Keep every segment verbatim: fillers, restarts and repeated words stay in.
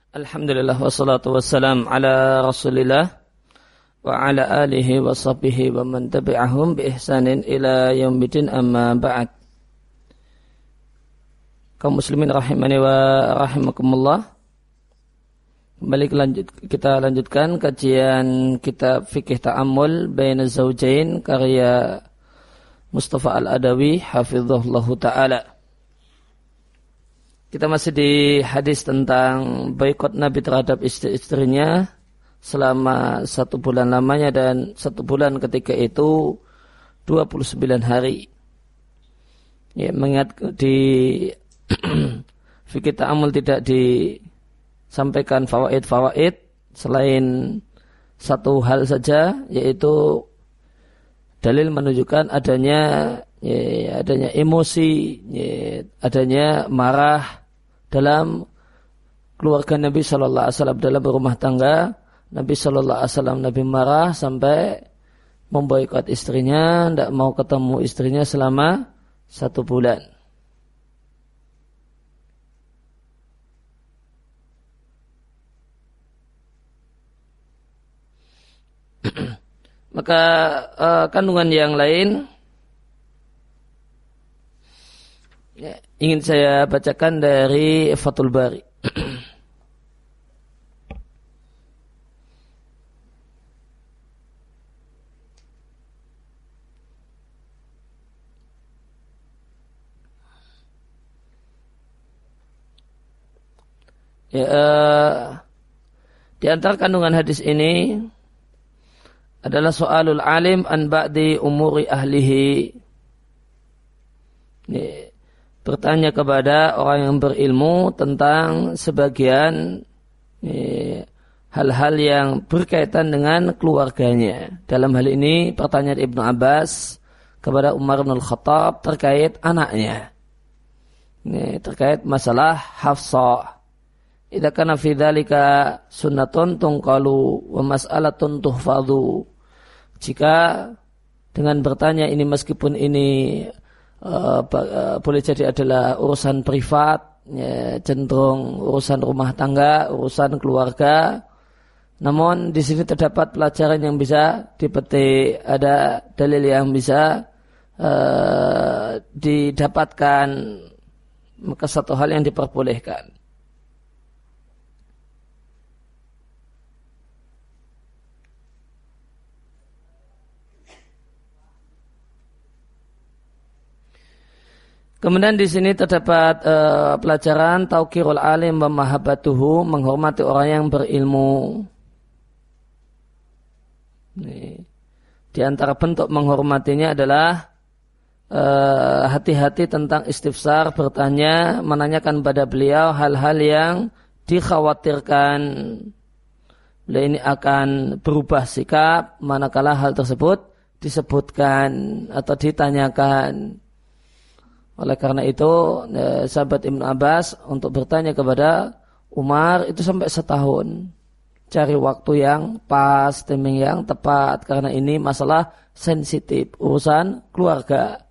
Alhamdulillah wassalatu wassalam ala Rasulillah wa ala alihi wa sahbihi wa man tabi'ahum bi ihsanin ila yaumil amma ba'd. Kaum muslimin rahimani wa rahimakumullah. Kembali lanjut, kita lanjutkan kajian kitab Fiqh Ta'ammul Baina Zawjain karya Mustafa Al-Adawi hafizahullahu ta'ala. Kita masih di hadis tentang boikot Nabi terhadap istri-istrinya selama satu bulan lamanya dan satu bulan ketika itu dua puluh sembilan hari. Ya, mengingat di fikih ta'amul tidak disampaikan fawaid-fawaid selain satu hal saja, yaitu dalil menunjukkan adanya ya, adanya emosi, ya, adanya marah dalam keluarga Nabi Shallallahu Alaihi Wasallam, dalam berumah tangga Nabi Shallallahu Alaihi Wasallam. Nabi marah sampai memboikot istrinya, tidak mau ketemu istrinya selama satu bulan. Maka uh, kandungan yang lain ya, ingin saya bacakan dari Fathul Bari. Ya, uh, di antara kandungan hadis ini adalah soalul alim an ba'di umuri ahlihi. Ya, bertanya kepada orang yang berilmu tentang sebagian ya, hal-hal yang berkaitan dengan keluarganya. Dalam hal ini pertanyaan Ibnu Abbas kepada Umar bin Al-Khattab terkait anaknya. Ya, terkait masalah Hafsah. Idza kana fi dzalika sunnatun tunqalu wa mas'alatun tuhfadhu. Jika dengan bertanya ini meskipun ini uh, uh, boleh jadi adalah urusan privat, ya, cenderung urusan rumah tangga, urusan keluarga, namun di sini terdapat pelajaran yang bisa dipetik, ada dalil yang bisa uh, didapatkan, maka satu hal yang diperbolehkan. Kemudian di sini terdapat uh, pelajaran tauqirul alim wa mahabbatuhu, menghormati orang yang berilmu. Nih. Di antara bentuk menghormatinya adalah uh, hati-hati tentang istifsar, bertanya, menanyakan pada beliau hal-hal yang dikhawatirkan beliau ini akan berubah sikap manakala hal tersebut disebutkan atau ditanyakan. Oleh karena itu, sahabat Ibnu Abbas untuk bertanya kepada Umar itu sampai setahun. Cari waktu yang pas, timing yang tepat. Karena ini masalah sensitif, urusan keluarga.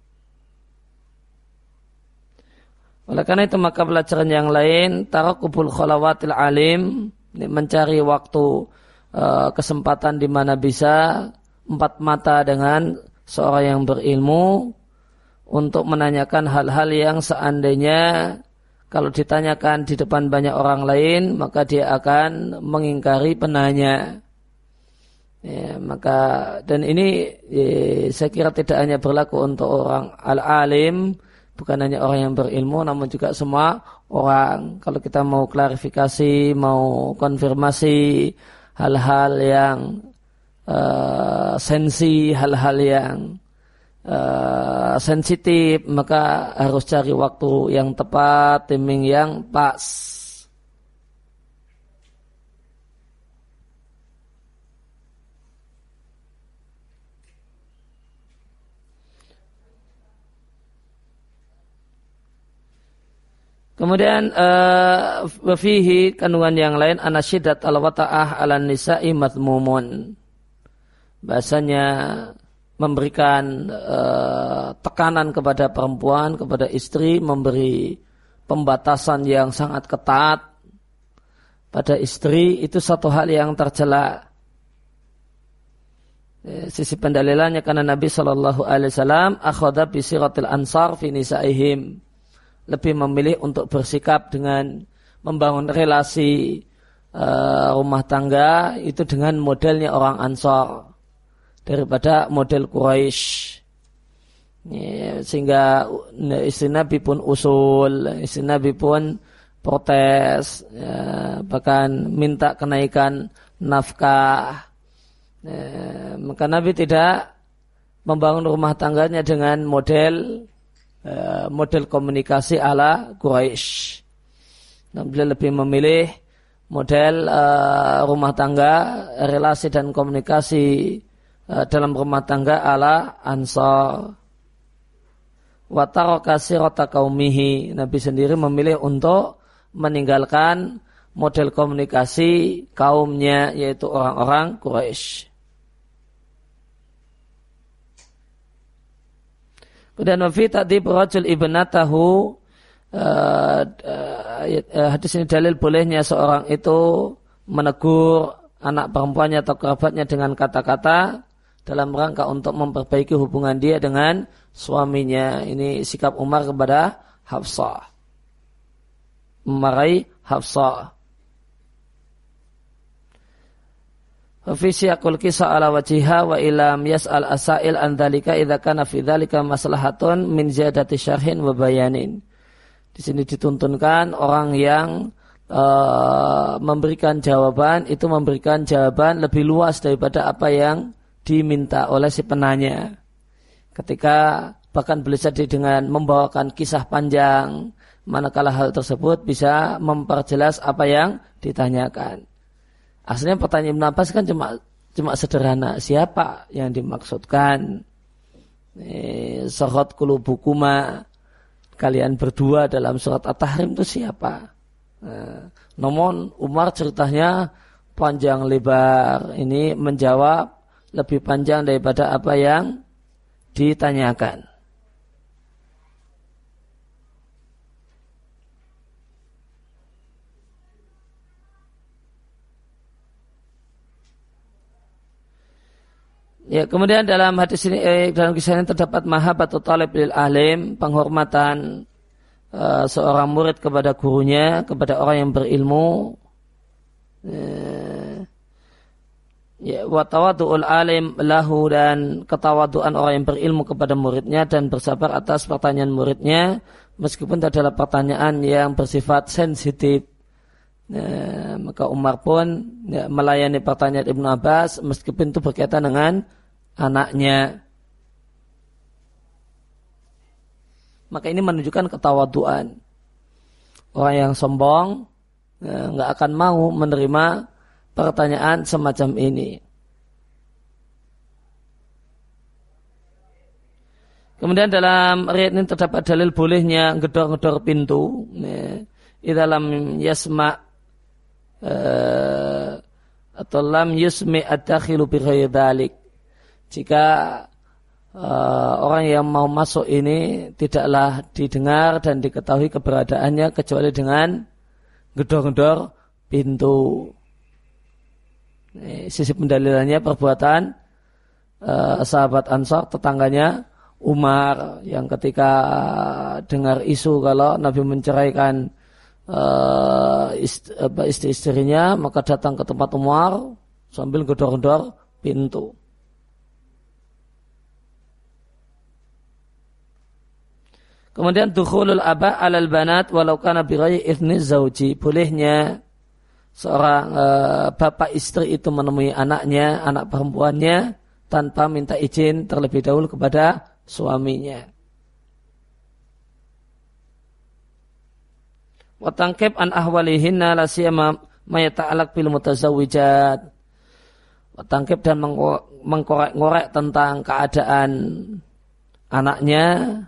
Oleh karena itu, maka pelajaran yang lain, tarakubul khalawatil alim, mencari waktu, kesempatan di mana bisa empat mata dengan seorang yang berilmu, untuk menanyakan hal-hal yang seandainya kalau ditanyakan di depan banyak orang lain maka dia akan mengingkari penanya. Ya, maka dan ini ya, saya kira tidak hanya berlaku untuk orang al-alim, bukan hanya orang yang berilmu, namun juga semua orang. Kalau kita mau klarifikasi, mau konfirmasi hal-hal yang uh, sensi, hal-hal yang Uh, sensitif, maka harus cari waktu yang tepat, timing yang pas. Kemudian uh, wafihi kandungan yang lain anasyidat al-wata'ah ala nisa'i madmumun. Bahasanya memberikan uh, tekanan kepada perempuan, kepada istri, memberi pembatasan yang sangat ketat, pada istri itu satu hal yang tercela. Sisi pendalilannya karena Nabi Shallallahu Alaihi Wasallam akhadha bi siratil ansar fi nisaihim, lebih memilih untuk bersikap dengan membangun relasi uh, rumah tangga itu dengan modelnya orang Ansar daripada model Quraisy. Ya, sehingga istri Nabi pun usul, istri Nabi pun protes, ya, bahkan minta kenaikan nafkah. Ya, maka Nabi tidak membangun rumah tangganya dengan model uh, model komunikasi ala Quraisy. Nah, beliau lebih memilih model uh, rumah tangga, relasi dan komunikasi uh, dalam rumah tangga ala Ansar. Wa taraka sirata qaumihi, Nabi sendiri memilih untuk meninggalkan model komunikasi kaumnya, yaitu orang-orang Quraisy. Kemudian wafi ta'dib rajul ibnatahu, uh, uh, uh, hadis ini dalil bolehnya seorang itu menegur anak perempuannya atau kerabatnya dengan kata-kata dalam rangka untuk memperbaiki hubungan dia dengan suaminya. Ini sikap Umar kepada Hafsah, memarahi Hafsah. Fi siyaqul kisah ala wajiha wa ilam yas'al asail an dzalika idza kana fi dzalika maslahatun min ziyadati syarhin wa bayanin. Di sini dituntunkan orang yang uh, memberikan jawaban itu memberikan jawaban lebih luas daripada apa yang diminta oleh si penanya. Ketika bahkan boleh jadi dengan membawakan kisah panjang, manakala hal tersebut bisa memperjelas apa yang ditanyakan. Aslinya pertanyaan Ibn Abbas kan cuma cuma sederhana, siapa yang dimaksudkan? Eh, Sahat kulubukuma, kalian berdua dalam surat At-Tahrim itu siapa? Nah, namun Umar ceritanya panjang lebar, ini menjawab lebih panjang daripada apa yang ditanyakan. Ya, kemudian dalam hadis ini, eh, dalam kisah ini terdapat mahabbatu talib lil alim, penghormatan uh, seorang murid kepada gurunya, kepada orang yang berilmu. Uh, ya, wa tawaddu'ul alim lahu, dan ketawaduan orang yang berilmu kepada muridnya dan bersabar atas pertanyaan muridnya, meskipun itu adalah pertanyaan yang bersifat sensitif. Uh, maka Umar pun ya, melayani pertanyaan Ibnu Abbas meskipun itu berkaitan dengan anaknya. Maka ini menunjukkan ketawaduan. Orang yang sombong ya, nggak akan mau menerima pertanyaan semacam ini. Kemudian dalam riwayat ini terdapat dalil bolehnya gedor-gedor pintu. Ya, di dalam yasma uh, atau lam yusmi ad-dakhilu bi ghairi dzalik. Jika uh, orang yang mau masuk ini tidaklah didengar dan diketahui keberadaannya kecuali dengan gedor-gedor pintu. Ini sisi pendalilannya perbuatan uh, sahabat Ansar, tetangganya Umar, yang ketika dengar isu kalau Nabi menceraikan uh, istri-istrinya, maka datang ke tempat Umar sambil gedor-gedor pintu. Kemudian dukhulul aba alal banat walau kana bi ghairi idzni zauji, bolehnya seorang e, bapak istri itu menemui anaknya, anak perempuannya tanpa minta izin terlebih dahulu kepada suaminya. Wa tanqib an ahwalihinna la siyama ma yata'allaq bil mutazawwijat. Wa tanqib, dan mengkorek-ngorek tentang keadaan anaknya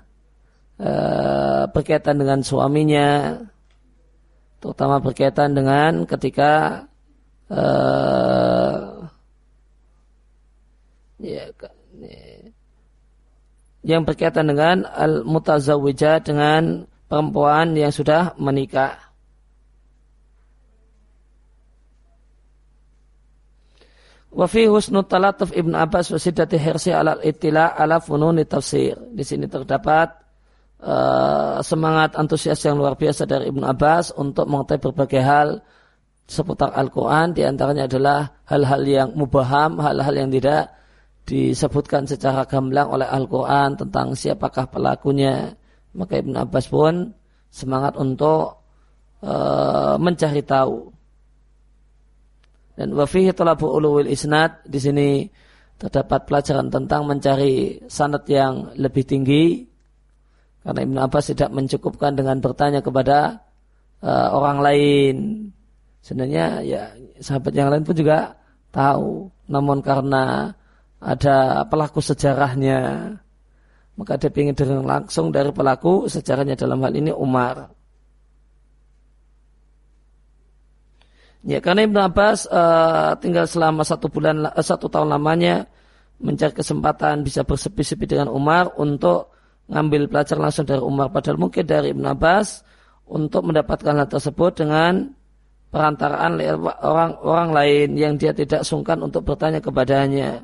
Uh, berkaitan dengan suaminya, terutama berkaitan dengan ketika uh, ya, yang berkaitan dengan al-mutazawwijah, dengan perempuan yang sudah menikah. Wa fi husnul talatuf Ibnu Abbas wa siddati hirsi ala al-ittila ala fununi tafsir. Di sini terdapat uh, semangat antusias yang luar biasa dari Ibnu Abbas untuk mengetahui berbagai hal seputar Al-Quran. Di antaranya adalah hal-hal yang mubaham, hal-hal yang tidak disebutkan secara gamblang oleh Al-Quran tentang siapakah pelakunya. Maka Ibnu Abbas pun semangat untuk uh, mencari tahu. Dan wa fihi talabu uluwil isnad, di sini terdapat pelajaran tentang mencari sanad yang lebih tinggi, karena Ibnu Abbas tidak mencukupkan dengan bertanya kepada uh, orang lain. Sebenarnya ya sahabat yang lain pun juga tahu, namun karena ada pelaku sejarahnya, maka dia ingin dengar langsung dari pelaku sejarahnya, dalam hal ini Umar. Ya, karena Ibnu Abbas uh, tinggal selama satu bulan, uh, satu tahun lamanya mencari kesempatan bisa bersepi-sepi dengan Umar untuk ngambil pelajaran langsung dari Umar. Padahal mungkin dari Ibnu Abbas untuk mendapatkan hal tersebut dengan perantaraan orang-orang lain yang dia tidak sungkan untuk bertanya kepadanya.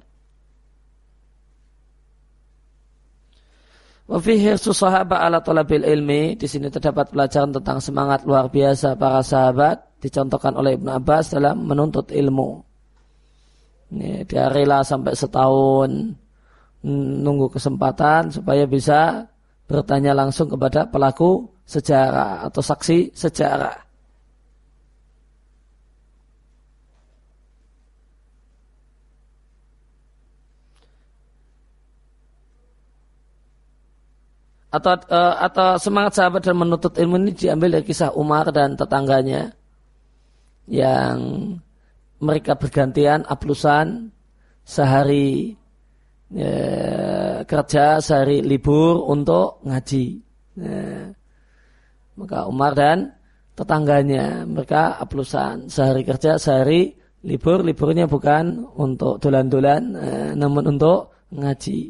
Wa fihi hirsu sahabat ala talabil ilmi, di sini terdapat pelajaran tentang semangat luar biasa para sahabat dicontohkan oleh Ibnu Abbas dalam menuntut ilmu. Ini, dia rela sampai setahun nunggu kesempatan supaya bisa bertanya langsung kepada pelaku sejarah atau saksi sejarah. Atau, uh, atau semangat sahabat dan menuntut ilmu ini diambil dari kisah Umar dan tetangganya yang mereka bergantian aplusan sehari ya, kerja, sehari libur untuk ngaji. Ya. Maka Umar dan tetangganya mereka aplusan sehari kerja, sehari libur. Liburnya bukan untuk dolan-dolan, eh, namun untuk ngaji.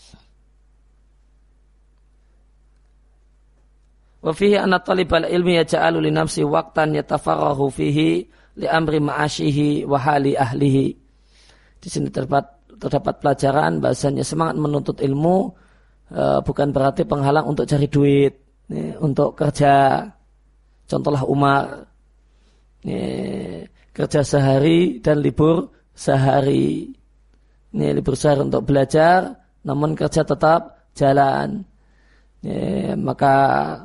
Wa fihi anna talibal ilmi yaj'alu li nafsi waqtan yatafarrahu fihi li amri ma'ashihi wa hali ahlihi. Di sini terdapat terdapat pelajaran bahasanya semangat menuntut ilmu e, bukan berarti penghalang untuk cari duit, e, untuk kerja. Contohlah Umar, e, kerja sehari dan libur sehari. Ini libur sehari untuk belajar, namun kerja tetap jalan. E, maka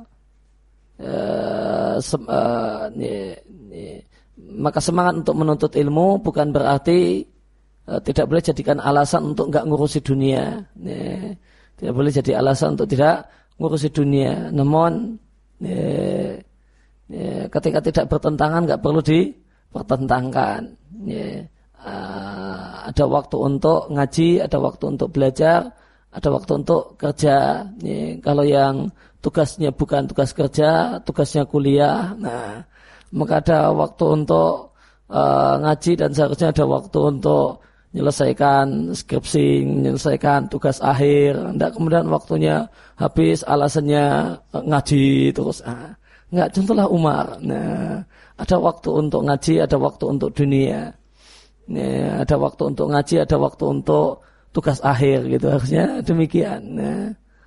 Uh, sem, uh, nye, nye. maka semangat untuk menuntut ilmu bukan berarti uh, tidak boleh jadikan alasan untuk enggak ngurusi dunia. Nye. Tidak boleh jadi alasan untuk tidak ngurusi dunia. Namun nye, nye, ketika tidak bertentangan enggak perlu dipertentangkan. Nye. Uh, ada waktu untuk ngaji, ada waktu untuk belajar, ada waktu untuk kerja. Nye. Kalau yang tugasnya bukan tugas kerja, tugasnya kuliah, nah maka ada waktu untuk uh, ngaji dan seharusnya ada waktu untuk menyelesaikan skripsi, menyelesaikan tugas akhir. Tidak kemudian waktunya habis alasannya uh, ngaji terus. Nah, enggak, contohlah Umar. Nah, ada waktu untuk ngaji, ada waktu untuk dunia. Nah, ada waktu untuk ngaji, ada waktu untuk tugas akhir gitu. Harusnya demikian. Nah.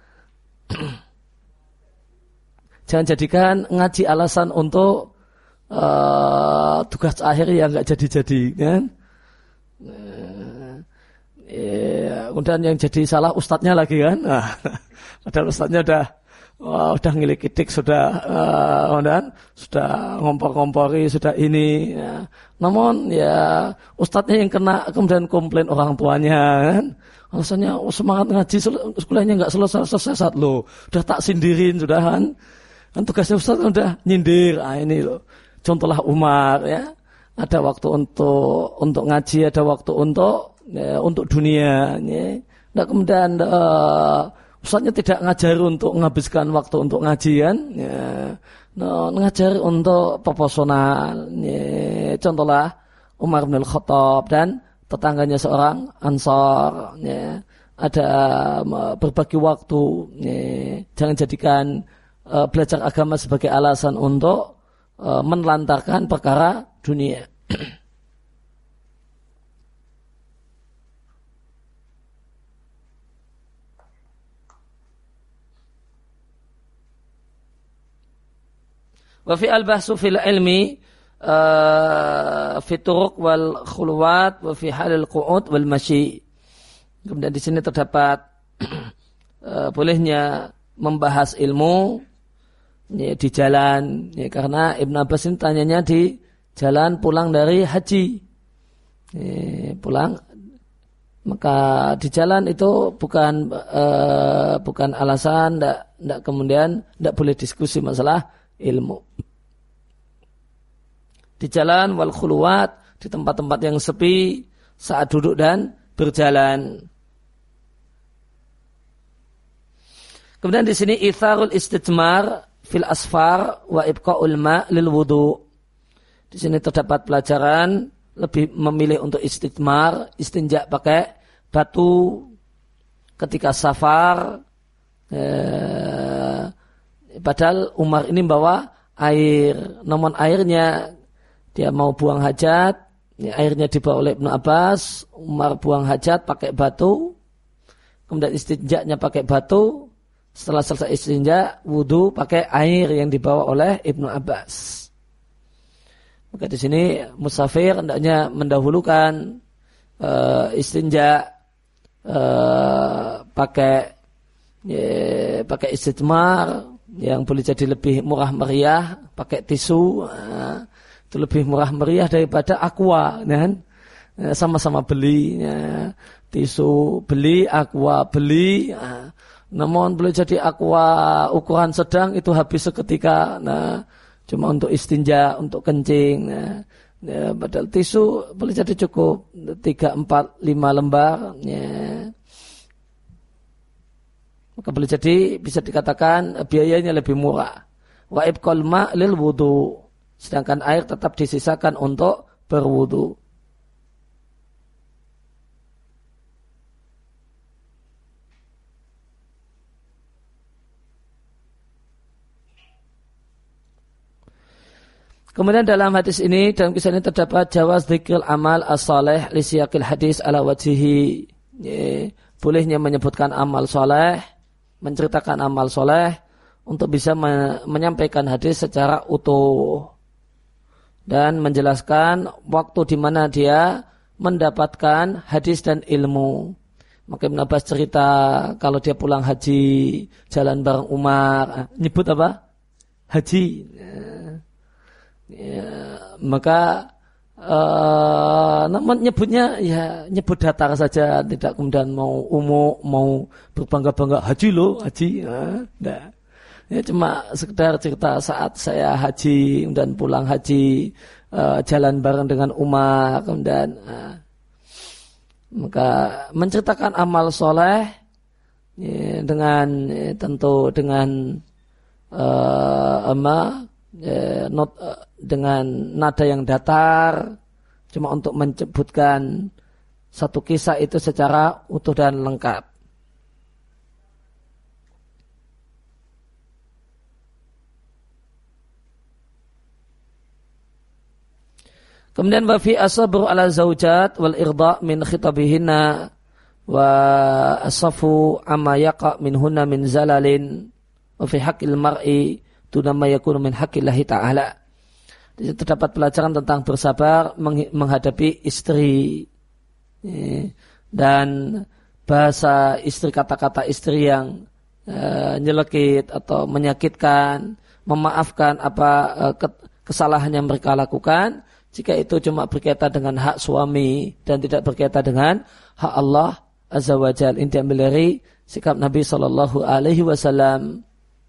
Jangan jadikan ngaji alasan untuk uh, tugas akhir yang nggak jadi-jadi, kan? Uh, ya, kemudian yang jadi salah ustadznya lagi, kan? Nah, padahal ustadznya udah uh, udah ngilikidik, sudah uh, dan sudah ngompor-ngompori, sudah ini. Ya. Namun ya ustadznya yang kena kemudian komplain orang tuanya, kan? Alasannya oh, semangat ngaji sekolahnya nggak selesai-selesai saat lo udah tak sindirin, sudah kan? Kan tugasnya Ustaz udah nyindir. Ah, ini loh. Contohlah Umar, ya. Ada waktu untuk untuk ngaji, ada waktu untuk ya, untuk dunia, ya. Nah, kemudian uh, Ustaznya tidak ngajar untuk menghabiskan waktu untuk ngaji, kan? Ya. Nah, ngajar untuk proporsional. Ya. Contohlah Umar bin Khattab dan tetangganya seorang Ansar, ya. Ada uh, berbagi waktu, ya. Jangan jadikan Uh, belajar agama sebagai alasan untuk uh, menelantarkan perkara dunia. Wa fi al-bahsu fil ilmi uh, fi turuq wal khulwat wa fi halil qu'ud wal masyi. Kemudian di sini terdapat uh, bolehnya membahas ilmu ya, di jalan ya, karena Ibn Abbas ini tanyanya di jalan pulang dari haji ya, pulang maka di jalan itu bukan uh, bukan alasan ndak ndak kemudian ndak boleh diskusi masalah ilmu. Di jalan wal khuluwat, di tempat-tempat yang sepi saat duduk dan berjalan. Kemudian di sini itharul istijmar fil asfar wa ibqa'ul ma' lil wudu. Di sini terdapat pelajaran lebih memilih untuk istijmar, istinja pakai batu ketika safar. Eh, padahal Umar ini bawa air, namun airnya dia mau buang hajat, ya, airnya dibawa oleh Ibnu Abbas. Umar buang hajat pakai batu, kemudian istinjanya pakai batu. Setelah selesai istinja, wudu pakai air yang dibawa oleh Ibnu Abbas. Maka di sini musafir hendaknya mendahulukan uh, istinja uh, pakai ya, pakai istijmar yang boleh jadi lebih murah meriah, pakai tisu. Uh, itu lebih murah meriah daripada aqua, kan? Sama-sama beli, ya. Tisu beli, aqua beli. Ya. Namun boleh jadi aqua ukuran sedang itu habis seketika. Nah, cuma untuk istinja, untuk kencing. Nah, ya, padahal tisu boleh jadi cukup tiga, empat, lima lembar. Ya. Maka boleh jadi bisa dikatakan biayanya lebih murah. Wa ibqal ma' lil wudu. Sedangkan air tetap disisakan untuk berwudu. Kemudian dalam hadis ini, dalam kisah ini terdapat jawaz dzikril amal as-salih li siyaqil hadis ala wajhihi. Bolehnya menyebutkan amal soleh, menceritakan amal soleh untuk bisa menyampaikan hadis secara utuh. Dan menjelaskan waktu di mana dia mendapatkan hadis dan ilmu. Maka Ibn Abbas cerita kalau dia pulang haji, jalan bareng Umar, nyebut apa? Haji. Ya, ya, maka uh, namun nyebutnya ya nyebut datar saja, tidak kemudian mau umum, mau berbangga-bangga haji loh, haji. Ya, nah. Ya, cuma sekedar cerita saat saya haji dan pulang haji uh, jalan bareng dengan Umar kemudian uh, maka menceritakan amal soleh ya, dengan ya, tentu dengan uh, ama ya, not, uh, dengan nada yang datar cuma untuk menyebutkan satu kisah itu secara utuh dan lengkap. Kemudian wa fi asabru ala zaujat wal irda min khitabihinna wa asafu amma yaqa minhunna min zalalin wa fi haqqil mar'i tunama yakunu min haqqillahi ta'ala. Jadi terdapat pelajaran tentang bersabar menghadapi istri dan bahasa istri, kata-kata istri yang uh, nyelekit atau menyakitkan, memaafkan apa uh, kesalahan yang mereka lakukan. Jika itu cuma berkaitan dengan hak suami dan tidak berkaitan dengan hak Allah Azza wa Jalla. Ini diambil dari sikap Nabi Sallallahu Alaihi Wasallam.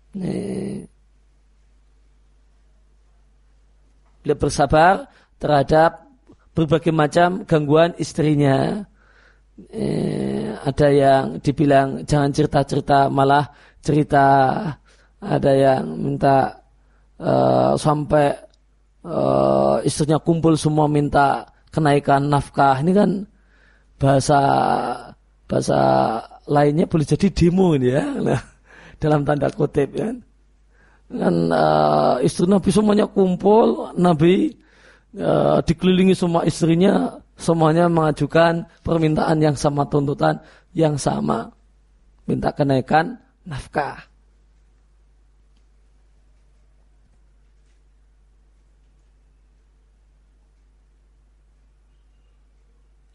Beliau bersabar terhadap berbagai macam gangguan istrinya. Eh, ada yang dibilang jangan cerita-cerita, malah cerita. Ada yang minta uh, sampai Uh, istrinya kumpul semua minta kenaikan nafkah. Ini kan bahasa bahasa lainnya boleh jadi demo ini ya. Nah, dalam tanda kutip ya. Kan uh, istri Nabi semuanya kumpul, Nabi uh, dikelilingi semua istrinya, semuanya mengajukan permintaan yang sama, tuntutan yang sama, minta kenaikan nafkah.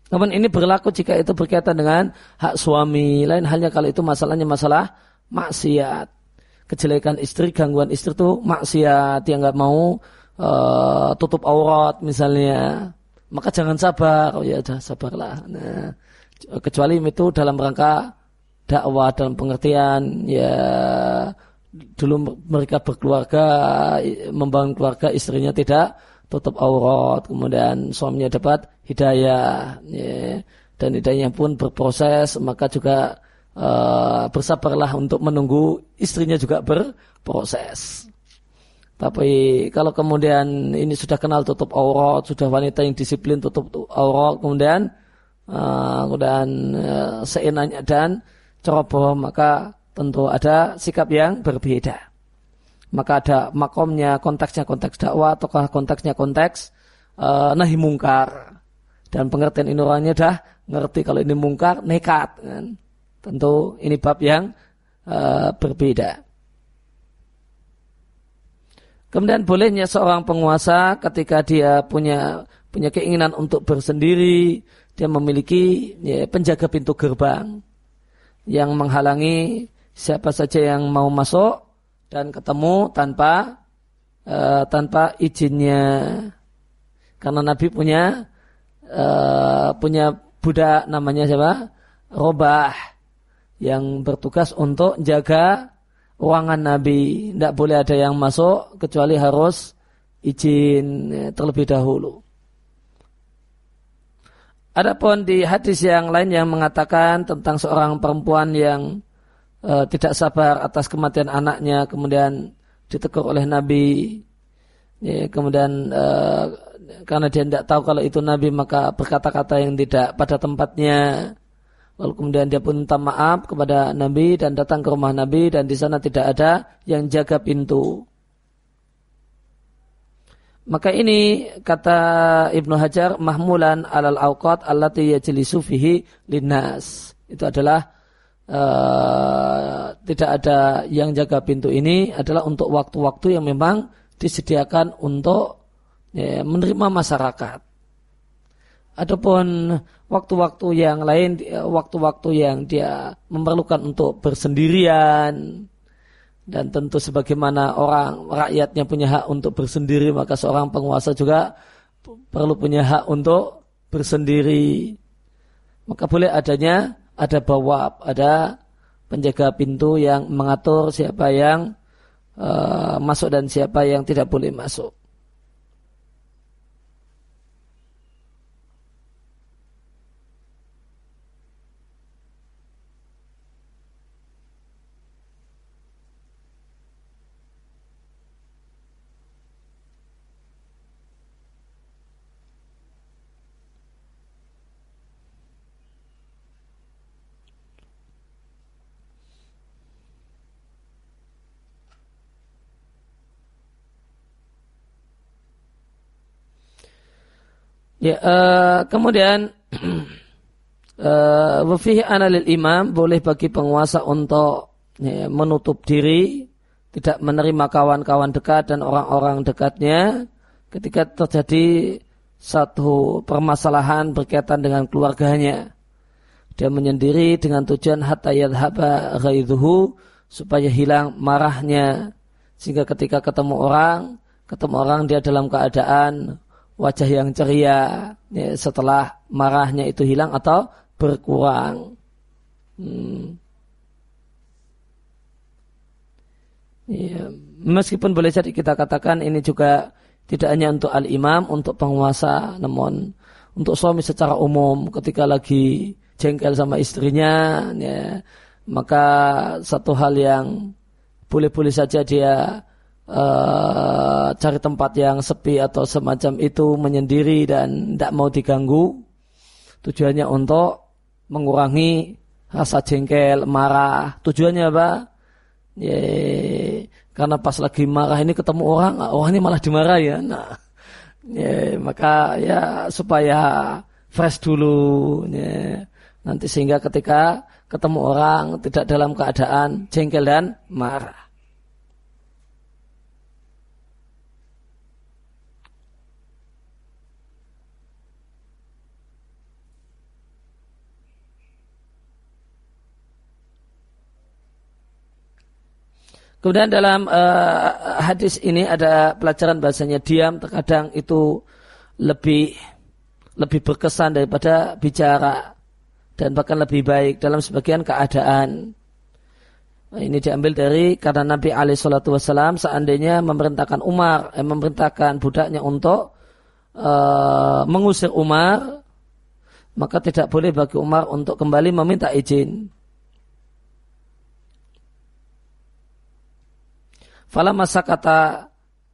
Namun ini berlaku jika itu berkaitan dengan hak suami. Lain halnya kalau itu masalahnya masalah maksiat. Kejelekan istri, gangguan istri itu maksiat. Dia nggak mau uh, tutup aurat misalnya. Maka jangan sabar. Oh ya udah sabarlah. Nah, kecuali itu dalam rangka dakwah, dalam pengertian ya dulu mereka berkeluarga, membangun keluarga, istrinya tidak tutup aurat, kemudian suaminya dapat hidayah, ya, dan hidayahnya pun berproses, maka juga uh, bersabarlah untuk menunggu istrinya juga berproses. Tapi kalau kemudian ini sudah kenal tutup aurat, sudah wanita yang disiplin tutup aurat, kemudian uh, kemudian uh, seenaknya dan ceroboh, maka tentu ada sikap yang berbeda. Maka ada makomnya, konteksnya konteks dakwah, ataukah konteksnya konteks uh, nahi mungkar. Dan pengertian ini orangnya dah ngerti kalau ini mungkar, nekat. Kan? Tentu ini bab yang uh, berbeda. Kemudian bolehnya seorang penguasa ketika dia punya punya keinginan untuk bersendiri, dia memiliki ya, penjaga pintu gerbang yang menghalangi siapa saja yang mau masuk dan ketemu tanpa uh, tanpa izinnya, karena Nabi punya uh, punya budak namanya siapa? Robah, yang bertugas untuk jaga ruangan Nabi. Tidak boleh ada yang masuk kecuali harus izin ya, terlebih dahulu. Adapun di hadis yang lain yang mengatakan tentang seorang perempuan yang Uh, tidak sabar atas kematian anaknya, kemudian ditegur oleh Nabi, ya, kemudian uh, karena dia tidak tahu kalau itu Nabi maka berkata-kata yang tidak pada tempatnya, lalu kemudian dia pun minta maaf kepada Nabi dan datang ke rumah Nabi, dan di sana tidak ada yang jaga pintu. Maka ini kata Ibnu Hajar mahmulan alal awqat allati yajlisu fihi linnas. Itu adalah Uh, tidak ada yang jaga pintu ini adalah untuk waktu-waktu yang memang disediakan untuk ya, menerima masyarakat. Adapun waktu-waktu yang lain, waktu-waktu yang dia memerlukan untuk bersendirian, dan tentu sebagaimana orang rakyatnya punya hak untuk bersendiri, maka seorang penguasa juga perlu punya hak untuk bersendiri. Maka boleh adanya ada bawab, ada penjaga pintu yang mengatur siapa yang uh, masuk dan siapa yang tidak boleh masuk. Ya, uh, kemudian wafihi uh, analil imam, boleh bagi penguasa untuk ya, menutup diri, tidak menerima kawan-kawan dekat dan orang-orang dekatnya ketika terjadi satu permasalahan berkaitan dengan keluarganya. Dia menyendiri dengan tujuan hatta yadhaba ghaidhuhu, supaya hilang marahnya, sehingga ketika ketemu orang, ketemu orang dia dalam keadaan wajah yang ceria ya, setelah marahnya itu hilang atau berkurang. Hmm. Ya, meskipun boleh jadi kita katakan ini juga tidak hanya untuk al-imam, untuk penguasa, namun untuk suami secara umum ketika lagi jengkel sama istrinya, ya, maka satu hal yang boleh-boleh saja dia Uh, cari tempat yang sepi atau semacam itu, menyendiri dan tidak mau diganggu. Tujuannya untuk mengurangi rasa jengkel, marah. Tujuannya apa? Ya, karena pas lagi marah ini ketemu orang, orang ini malah dimarahi ya. Nah, ya, maka ya supaya fresh dulu. Ya. Nanti sehingga ketika ketemu orang tidak dalam keadaan jengkel dan marah. Kemudian dalam uh, hadis ini ada pelajaran bahasanya diam terkadang itu lebih lebih berkesan daripada bicara dan bahkan lebih baik dalam sebagian keadaan. Nah, ini diambil dari karena Nabi alaihi salatu wasallam seandainya memerintahkan Umar, eh, memerintahkan budaknya untuk uh, mengusir Umar, maka tidak boleh bagi Umar untuk kembali meminta izin. Fala masa kata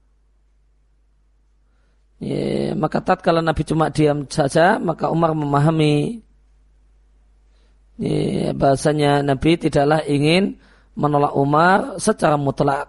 ya, maka tatkala Nabi cuma diam saja, maka Umar memahami ya, bahasanya Nabi tidaklah ingin menolak Umar secara mutlak.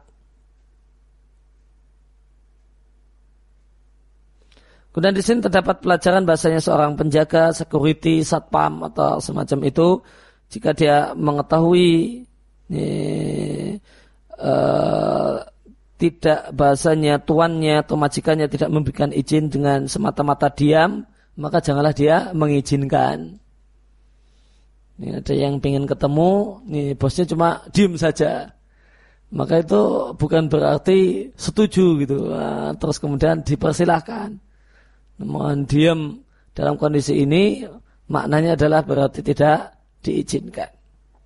Kemudian di sini terdapat pelajaran bahasanya seorang penjaga, security, satpam atau semacam itu, jika dia mengetahui ya, Uh, tidak bahasanya tuannya atau majikannya tidak memberikan izin dengan semata-mata diam, maka janganlah dia mengizinkan. Ini ada yang ingin ketemu, nih bosnya cuma diam saja, maka itu bukan berarti setuju gitu. Nah, terus kemudian dipersilahkan. Namun diam dalam kondisi ini maknanya adalah berarti tidak diizinkan.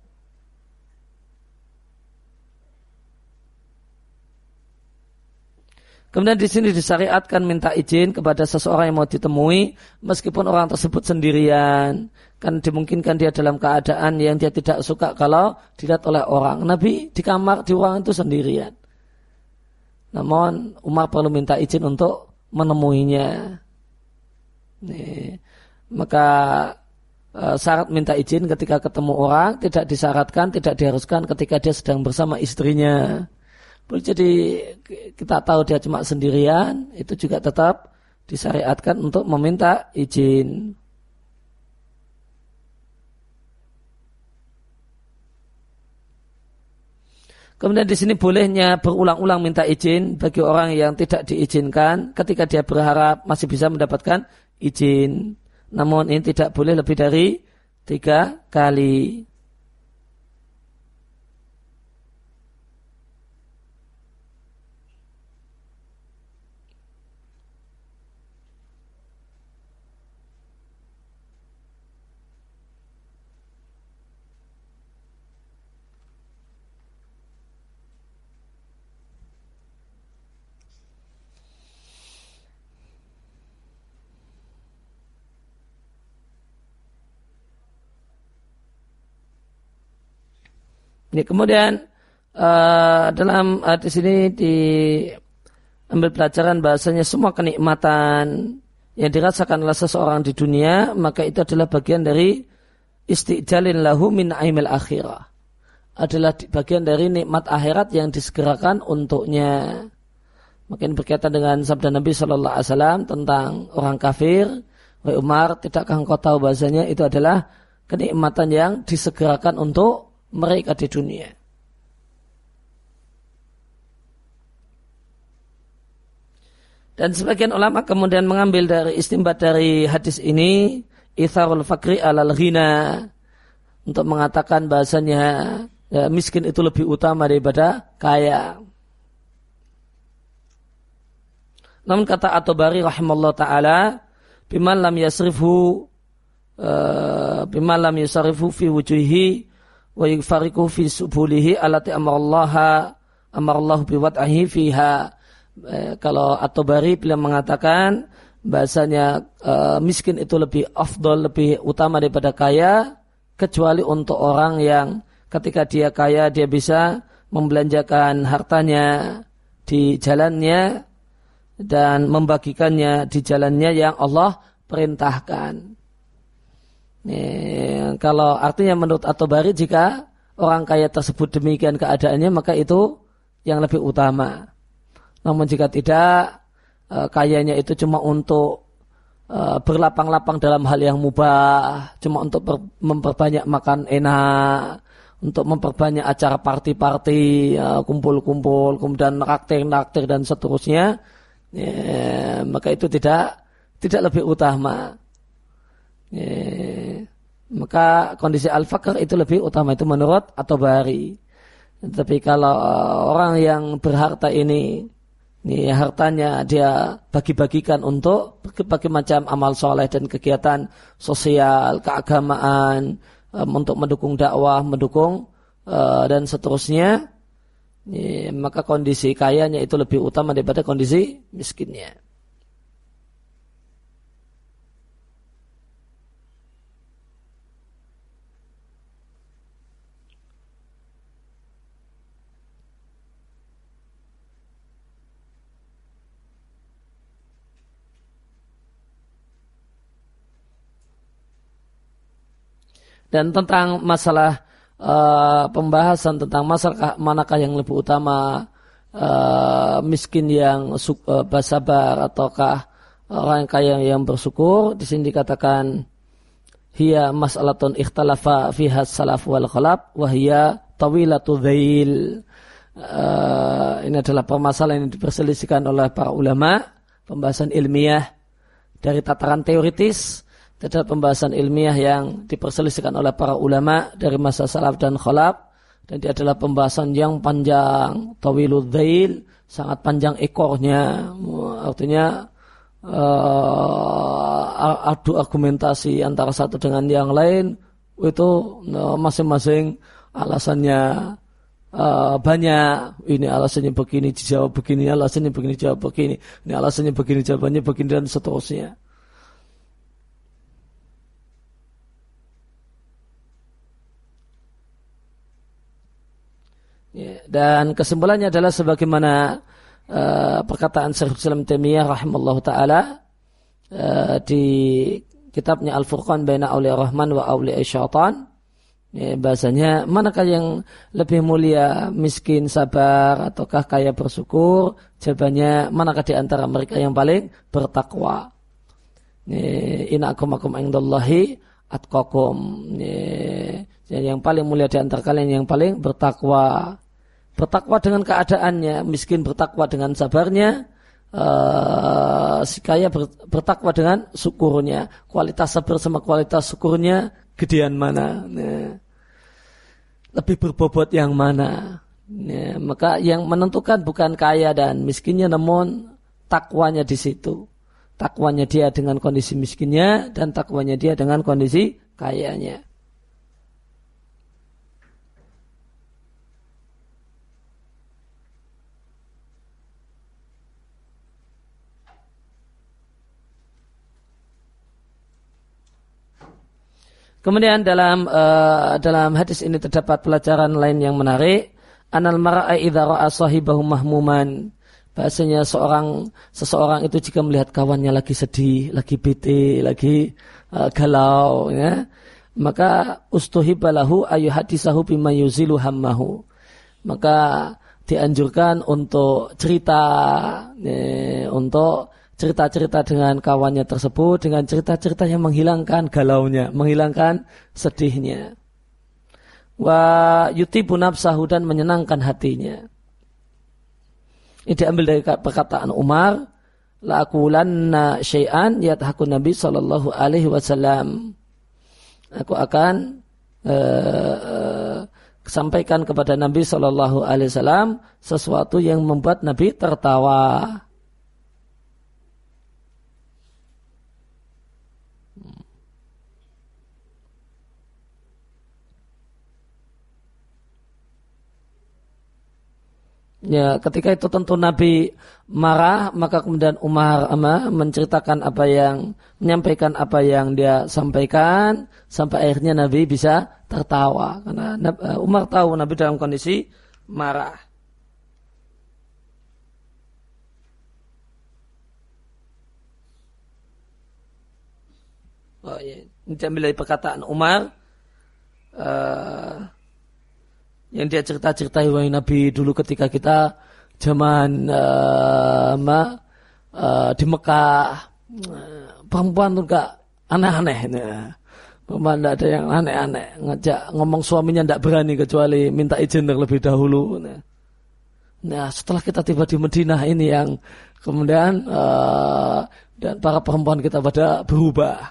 Kemudian di sini disyariatkan minta izin kepada seseorang yang mau ditemui meskipun orang tersebut sendirian. Kan dimungkinkan dia dalam keadaan yang dia tidak suka kalau dilihat oleh orang. Nabi di kamar di ruangan itu sendirian. Namun Umar perlu minta izin untuk menemuinya. Nih, maka e, syarat minta izin ketika ketemu orang tidak disyaratkan, tidak diharuskan ketika dia sedang bersama istrinya. Jadi kita tahu dia cuma sendirian, itu juga tetap disyariatkan untuk meminta izin. Kemudian di sini bolehnya berulang-ulang minta izin bagi orang yang tidak diizinkan ketika dia berharap masih bisa mendapatkan izin. Namun ini tidak boleh lebih dari tiga kali. Ini kemudian uh, dalam hadis ini diambil pelajaran bahasanya semua kenikmatan yang dirasakan oleh seseorang di dunia maka itu adalah bagian dari istijalin lahu min aimil akhirah, adalah bagian dari nikmat akhirat yang disegerakan untuknya. Makin berkaitan dengan sabda Nabi Shallallahu Alaihi Wasallam tentang orang kafir, wahai Umar, tidakkah engkau tahu bahasanya itu adalah kenikmatan yang disegerakan untuk mereka di dunia. Dan sebagian ulama kemudian mengambil dari istimbat dari hadis ini itharul fakri alal ghina, untuk mengatakan bahasanya ya, miskin itu lebih utama daripada kaya. Namun kata At-Tabari rahimallahu taala, biman lam yasrifu uh, biman lam yasrifu fi wujuhi wa yufariqu fi subulihi allati amarallaha amarallahu biwad'ihi fiha. Eh, kalau At-Tabari beliau mengatakan bahasanya eh, miskin itu lebih afdal, lebih utama daripada kaya, kecuali untuk orang yang ketika dia kaya dia bisa membelanjakan hartanya di jalannya dan membagikannya di jalannya yang Allah perintahkan. Nih, kalau artinya menurut At-Tabari jika orang kaya tersebut demikian keadaannya maka itu yang lebih utama. Namun jika tidak, kayanya itu cuma untuk berlapang-lapang dalam hal yang mubah, cuma untuk memperbanyak makan enak, untuk memperbanyak acara party-party, kumpul-kumpul, kemudian naktir-naktir dan seterusnya, ya, maka itu tidak tidak lebih utama. Ya, maka kondisi al-faqr itu lebih utama, itu menurut At-Tabari. Tapi kalau orang yang berharta ini, ini hartanya dia bagi-bagikan untuk berbagai macam amal soleh dan kegiatan sosial, keagamaan, um, untuk mendukung dakwah, mendukung uh, dan seterusnya, ya, maka kondisi kayanya itu lebih utama daripada kondisi miskinnya. Dan tentang masalah uh, pembahasan tentang masalah manakah yang lebih utama, uh, miskin yang uh, bersabar ataukah orang kaya yang bersyukur, di sini dikatakan hiya mas'alatun ikhtalafa fiha salaf wal khalaf wa hiya tawilatu dhail. Uh, ini adalah permasalahan yang diperselisihkan oleh para ulama, pembahasan ilmiah dari tataran teoritis. Itu adalah pembahasan ilmiah yang diperselisihkan oleh para ulama dari masa salaf dan khalaf, dan dia adalah pembahasan yang panjang, tawilud dhail, sangat panjang ekornya, artinya uh, adu argumentasi antara satu dengan yang lain, itu uh, masing-masing alasannya uh, banyak. Ini alasannya begini, dijawab begini, alasannya begini, jawab begini, ini alasannya begini, jawabannya begini, dan seterusnya. Ya, dan kesimpulannya adalah sebagaimana uh, perkataan Syekhul Islam Taimiyah rahimallahu taala uh, di kitabnya Al-Furqan Baina Auliya Rahman wa Auliya Syaitan, ya, bahasanya manakah yang lebih mulia, miskin sabar ataukah kaya bersyukur? Jawabannya, manakah di antara mereka yang paling bertakwa? Inna akramakum indallahi atqakum. Yang paling mulia di antara kalian yang paling bertakwa. Bertakwa dengan keadaannya, miskin bertakwa dengan sabarnya, uh, si kaya bertakwa dengan syukurnya. Kualitas sabar sama kualitas syukurnya gedean mana? Nah, lebih berbobot yang mana? Nah, maka yang menentukan bukan kaya dan miskinnya, namun takwanya di situ. Takwanya dia dengan kondisi miskinnya dan takwanya dia dengan kondisi kayanya. Kemudian dalam uh, dalam hadis ini terdapat pelajaran lain yang menarik. Anal mar'a idza ra'a sahibahu mahmuman. Bahasanya seorang seseorang itu jika melihat kawannya lagi sedih, lagi bete, lagi uh, galau, ya, maka ustuhibalahu ayuhadisahu bima yuzilu hammahu. Maka dianjurkan untuk cerita, ya, untuk cerita-cerita dengan kawannya tersebut, dengan cerita-cerita yang menghilangkan galaunya, menghilangkan sedihnya. Wa yutibu nafsahu, dan menyenangkan hatinya. Ini diambil dari perkataan Umar, la aqulanna syai'an yadhakun Nabi sallallahu alaihi wasallam. Aku akan uh, uh, sampaikan kepada Nabi sallallahu alaihi wasallam sesuatu yang membuat Nabi tertawa. Ya, ketika itu tentu Nabi marah, maka kemudian Umar ama, menceritakan apa yang, menyampaikan apa yang dia sampaikan, sampai akhirnya Nabi bisa tertawa. Karena Umar tahu Nabi dalam kondisi marah. Oh iya, ini diambil dari perkataan Umar. Uh, yang dia cerita-cerita wahai Nabi dulu ketika kita zaman uh, ma, uh, di Mekah, uh, perempuan tuh gak aneh-aneh, nah, perempuan tidak ada yang aneh-aneh, ngajak ngomong suaminya tidak berani kecuali minta izin terlebih dahulu. Nah, nah setelah kita tiba di Madinah ini yang kemudian uh, dan para perempuan kita pada berubah.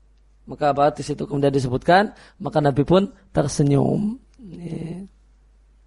Maka apa di situ kemudian disebutkan, maka Nabi pun tersenyum.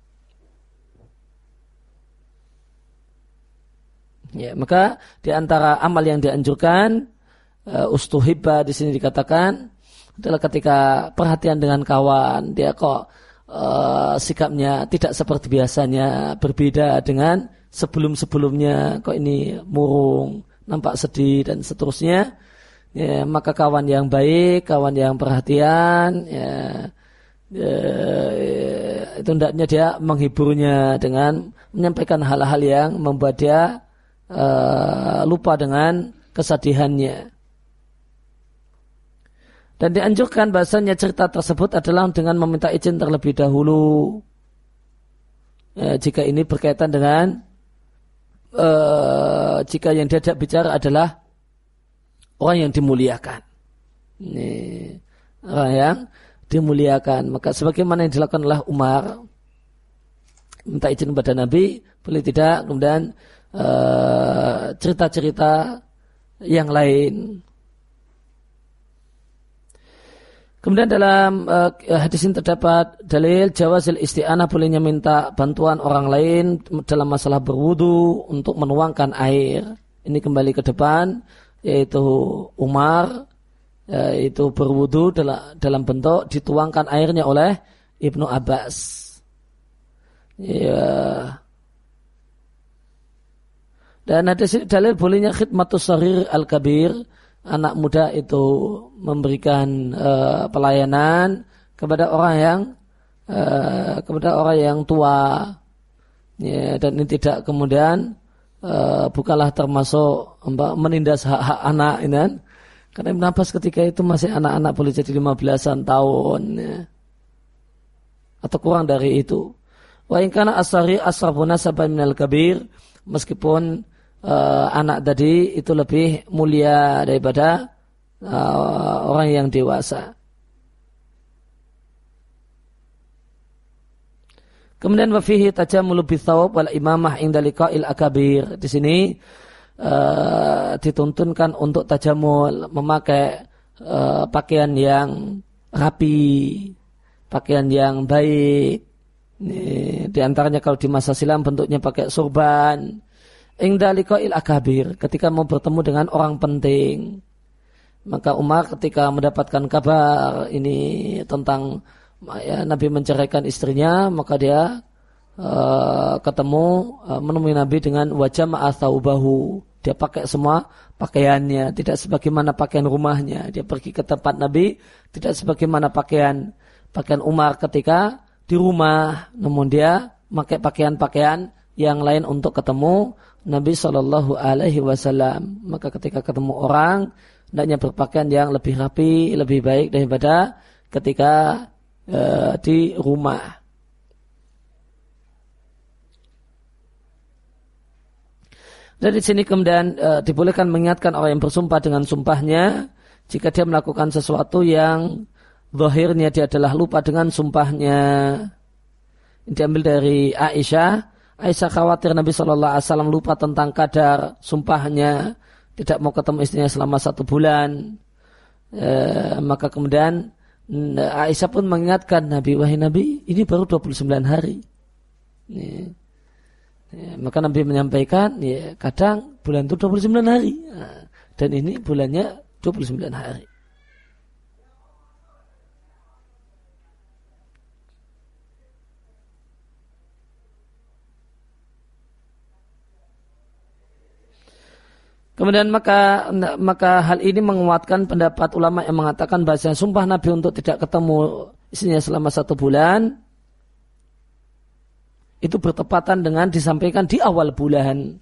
Ya, maka di antara amal yang dianjurkan uh, ustuhibba di sini dikatakan adalah ketika perhatian dengan kawan, dia kok uh, sikapnya tidak seperti biasanya, berbeda dengan sebelum-sebelumnya, kok ini murung, nampak sedih dan seterusnya. Ya, maka kawan yang baik, kawan yang perhatian, ya, ya, itu hendaknya dia menghiburnya dengan menyampaikan hal-hal yang membuat dia uh, lupa dengan kesedihannya. Dan dianjurkan bahasanya cerita tersebut adalah dengan meminta izin terlebih dahulu. Ya, jika ini berkaitan dengan uh, jika yang diajak bicara adalah orang yang dimuliakan. Ini orang yang dimuliakan. Maka sebagaimana yang dilakukan oleh Umar, minta izin kepada Nabi, boleh tidak, kemudian uh, cerita-cerita yang lain. Kemudian dalam uh, hadis ini terdapat dalil jawazil isti'anah, bolehnya minta bantuan orang lain dalam masalah berwudu untuk menuangkan air. Ini kembali ke depan, yaitu Umar, yaitu berwudu dalam, dalam bentuk dituangkan airnya oleh Ibnu Abbas. Ya. Dan ada dalil bolehnya khidmatus saghir al-kabir, anak muda itu memberikan uh, pelayanan kepada orang yang uh, kepada orang yang tua. Ya, dan ini tidak kemudian Uh, bukanlah termasuk uh, menindas hak-hak anak ini kan? Karena Ibn Abbas ketika itu masih anak-anak, boleh jadi lima belasan tahun ya. Atau kurang dari itu. Wa in kana asari asrafu nasaban minal kabir, meskipun uh, anak tadi itu lebih mulia daripada uh, orang yang dewasa. Kemudian wafihi tajamulu bitsawab wal imamah inda liqa'il akabir. Di sini uh, dituntunkan untuk tajamul, memakai uh, pakaian yang rapi, pakaian yang baik. Ini, di antaranya kalau di masa silam bentuknya pakai surban. Inda liqa'il akabir, ketika mau bertemu dengan orang penting. Maka Umar ketika mendapatkan kabar ini tentang ya, Nabi menceraikan istrinya, maka dia uh, ketemu uh, menemui Nabi dengan wajah ma'athaubahu. Dia pakai semua pakaiannya, tidak sebagaimana pakaian rumahnya. Dia pergi ke tempat Nabi, tidak sebagaimana pakaian pakaian Umar ketika di rumah, namun dia pakai pakaian-pakaian yang lain untuk ketemu Nabi Shallallahu Alaihi Wasallam. Maka ketika ketemu orang, hendaknya berpakaian yang lebih rapi, lebih baik daripada ketika Uh, di rumah. Dari sini kemudian uh, dibolehkan mengingatkan orang yang bersumpah dengan sumpahnya jika dia melakukan sesuatu yang zahirnya dia adalah lupa dengan sumpahnya. Ini diambil dari Aisyah. Aisyah khawatir Nabi shallallahu alaihi wasallam lupa tentang kadar sumpahnya, tidak mau ketemu istrinya selama satu bulan. Uh, maka kemudian Aisyah pun mengingatkan Nabi, wahai Nabi, ini baru dua puluh sembilan hari. Ya. Ya, maka Nabi menyampaikan, ya, kadang bulan itu dua puluh sembilan hari. Nah, dan ini bulannya dua puluh sembilan hari. Kemudian maka maka hal ini menguatkan pendapat ulama yang mengatakan bahasa sumpah Nabi untuk tidak ketemu istrinya selama satu bulan itu bertepatan dengan disampaikan di awal bulan.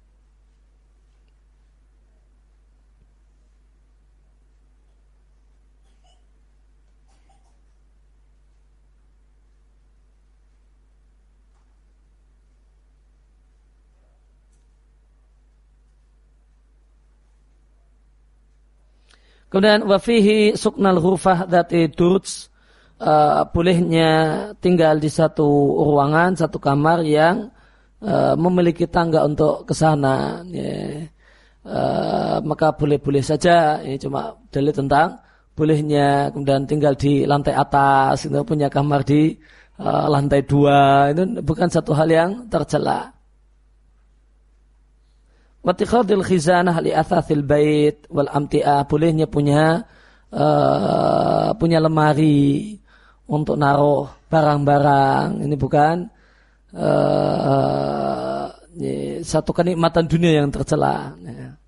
Kemudian wafihi suknal hurfah dzati durj, uh, bolehnya tinggal di satu ruangan, satu kamar yang uh, memiliki tangga untuk ke sana. Yeah. Uh, maka boleh-boleh saja. Ini cuma dalil tentang bolehnya kemudian tinggal di lantai atas, itu punya kamar di uh, lantai dua, itu bukan satu hal yang tercela. Watikhadil khizanah li athathil bait wal amti'ah, bolehnya punya uh, punya lemari untuk naruh barang-barang. Ini bukan uh, ini satu kenikmatan dunia yang tercela. Ya.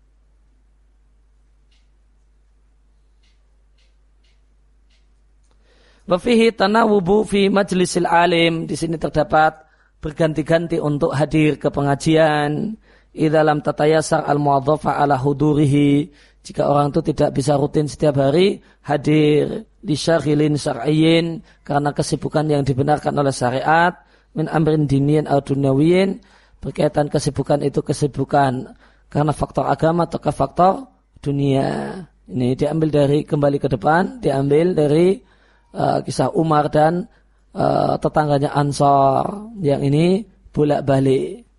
Wa fihi tanawubu fi majlisil alim, di sini terdapat berganti-ganti untuk hadir ke pengajian. Idza lam tatayasar al-muwadhafa ala hudurihi, jika orang itu tidak bisa rutin setiap hari hadir li syaghilin syar'iyyin, karena kesibukan yang dibenarkan oleh syariat, min amrin diniyin atau dunyawiyin, berkaitan kesibukan itu kesibukan karena faktor agama atau faktor dunia. Ini diambil dari, kembali ke depan, diambil dari uh, kisah Umar dan uh, tetangganya Ansor, yang ini bolak-balik.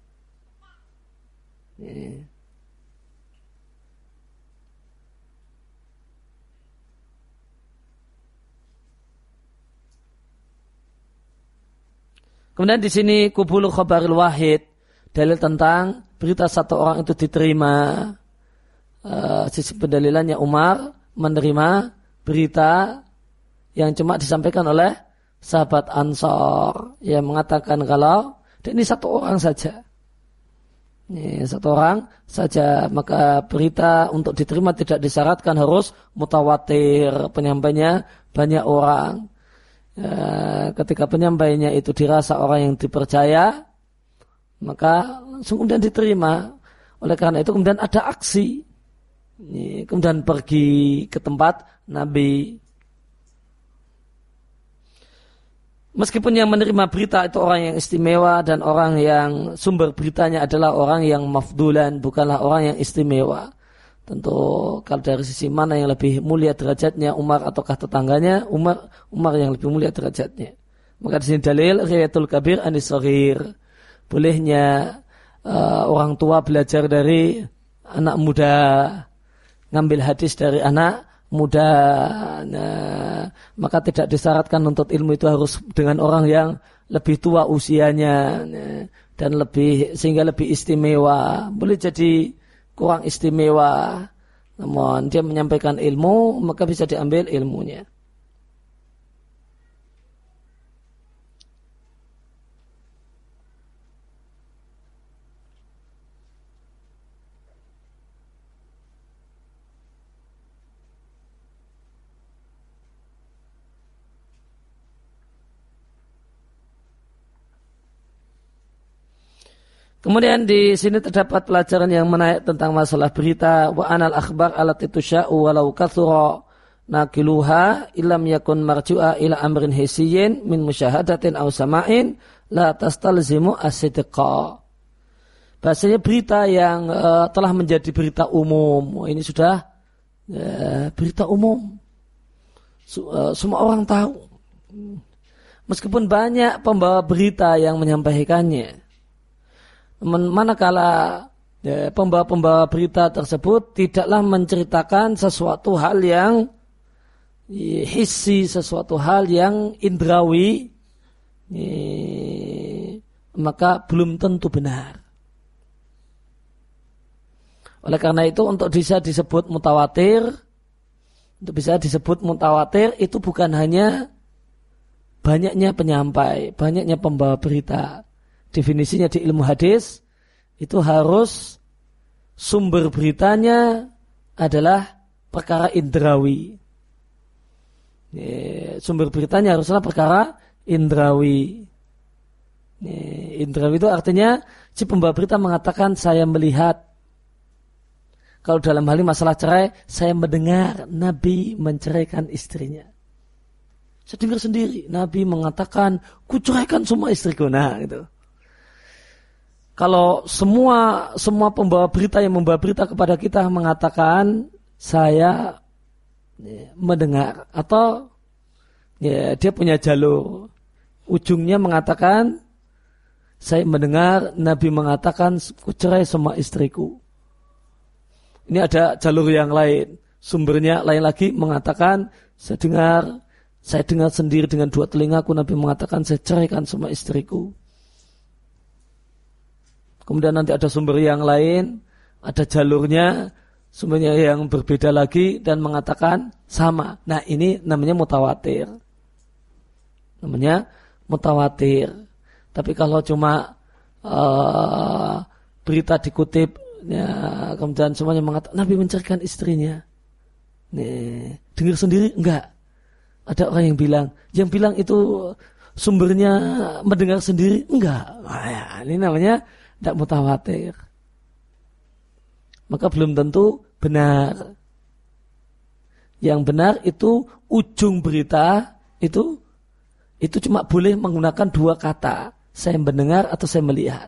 Kemudian di sini kubulu khabaril wahid, dalil tentang berita satu orang itu diterima. Uh, sisi pendalilannya Umar menerima berita yang cuma disampaikan oleh sahabat Ansor yang mengatakan kalau dan ini satu orang saja. Ini satu orang saja, maka berita untuk diterima tidak disyaratkan harus mutawatir, penyampainya banyak orang. Ya, ketika penyampainya itu dirasa orang yang dipercaya, maka langsung kemudian diterima. Oleh karena itu kemudian ada aksi, ini, kemudian pergi ke tempat Nabi. Meskipun yang menerima berita itu orang yang istimewa dan orang yang sumber beritanya adalah orang yang mafdulan, bukanlah orang yang istimewa. Tentu kalau dari sisi mana yang lebih mulia derajatnya, Umar ataukah tetangganya, Umar Umar yang lebih mulia derajatnya. Maka di sini dalil riyatul kabir anis shaghir. Bolehnya uh, orang tua belajar dari anak muda, ngambil hadis dari anak muda. Nah, maka tidak disyaratkan untuk ilmu itu harus dengan orang yang lebih tua usianya, nah, dan lebih sehingga lebih istimewa. Boleh jadi kurang istimewa, namun dia menyampaikan ilmu, maka bisa diambil ilmunya. Kemudian di sini terdapat pelajaran yang menarik tentang masalah berita. Wa anal akhbar alat itu sya'u walau kathura nakiluha ilam yakun marju'a ila amrin hisiyin min musyahadatin aw sama'in la tastalzimu as-sidqa. Bahasanya berita yang uh, telah menjadi berita umum. Ini sudah uh, berita umum. Su, uh, semua orang tahu. Meskipun banyak pembawa berita yang menyampaikannya. Manakala ya, pembawa-pembawa berita tersebut tidaklah menceritakan sesuatu hal yang ya, hissi, sesuatu hal yang indrawi, ya, maka belum tentu benar. Oleh karena itu untuk bisa disebut mutawatir, untuk bisa disebut mutawatir itu bukan hanya banyaknya penyampai, banyaknya pembawa berita. Definisinya di ilmu hadis itu harus sumber beritanya adalah perkara indrawi. Sumber beritanya haruslah perkara indrawi. Indrawi itu artinya si pembawa berita mengatakan saya melihat. Kalau dalam hal ini masalah cerai, saya mendengar Nabi menceraikan istrinya. Saya dengar sendiri Nabi mengatakan kuceraikan semua istriku. Nah itu. Kalau semua semua pembawa berita yang membawa berita kepada kita mengatakan saya ya, mendengar atau ya, dia punya jalur ujungnya mengatakan saya mendengar Nabi mengatakan kucerai semua istriku. Ini ada jalur yang lain, sumbernya lain lagi mengatakan saya dengar saya dengar sendiri dengan dua telingaku Nabi mengatakan saya ceraikan semua istriku. Kemudian nanti ada sumber yang lain ada jalurnya, sumbernya yang berbeda lagi dan mengatakan sama. Nah, ini namanya mutawatir. Namanya mutawatir. Tapi kalau cuma uh, berita dikutip, ya, kemudian semuanya mengatakan Nabi menceraikan istrinya. Nih, dengar sendiri enggak? Ada orang yang bilang, yang bilang itu sumbernya mendengar sendiri enggak? Nah, ya, ini namanya tidak mutawatir. Maka belum tentu benar. Yang benar itu ujung berita itu itu cuma boleh menggunakan dua kata, saya mendengar atau saya melihat.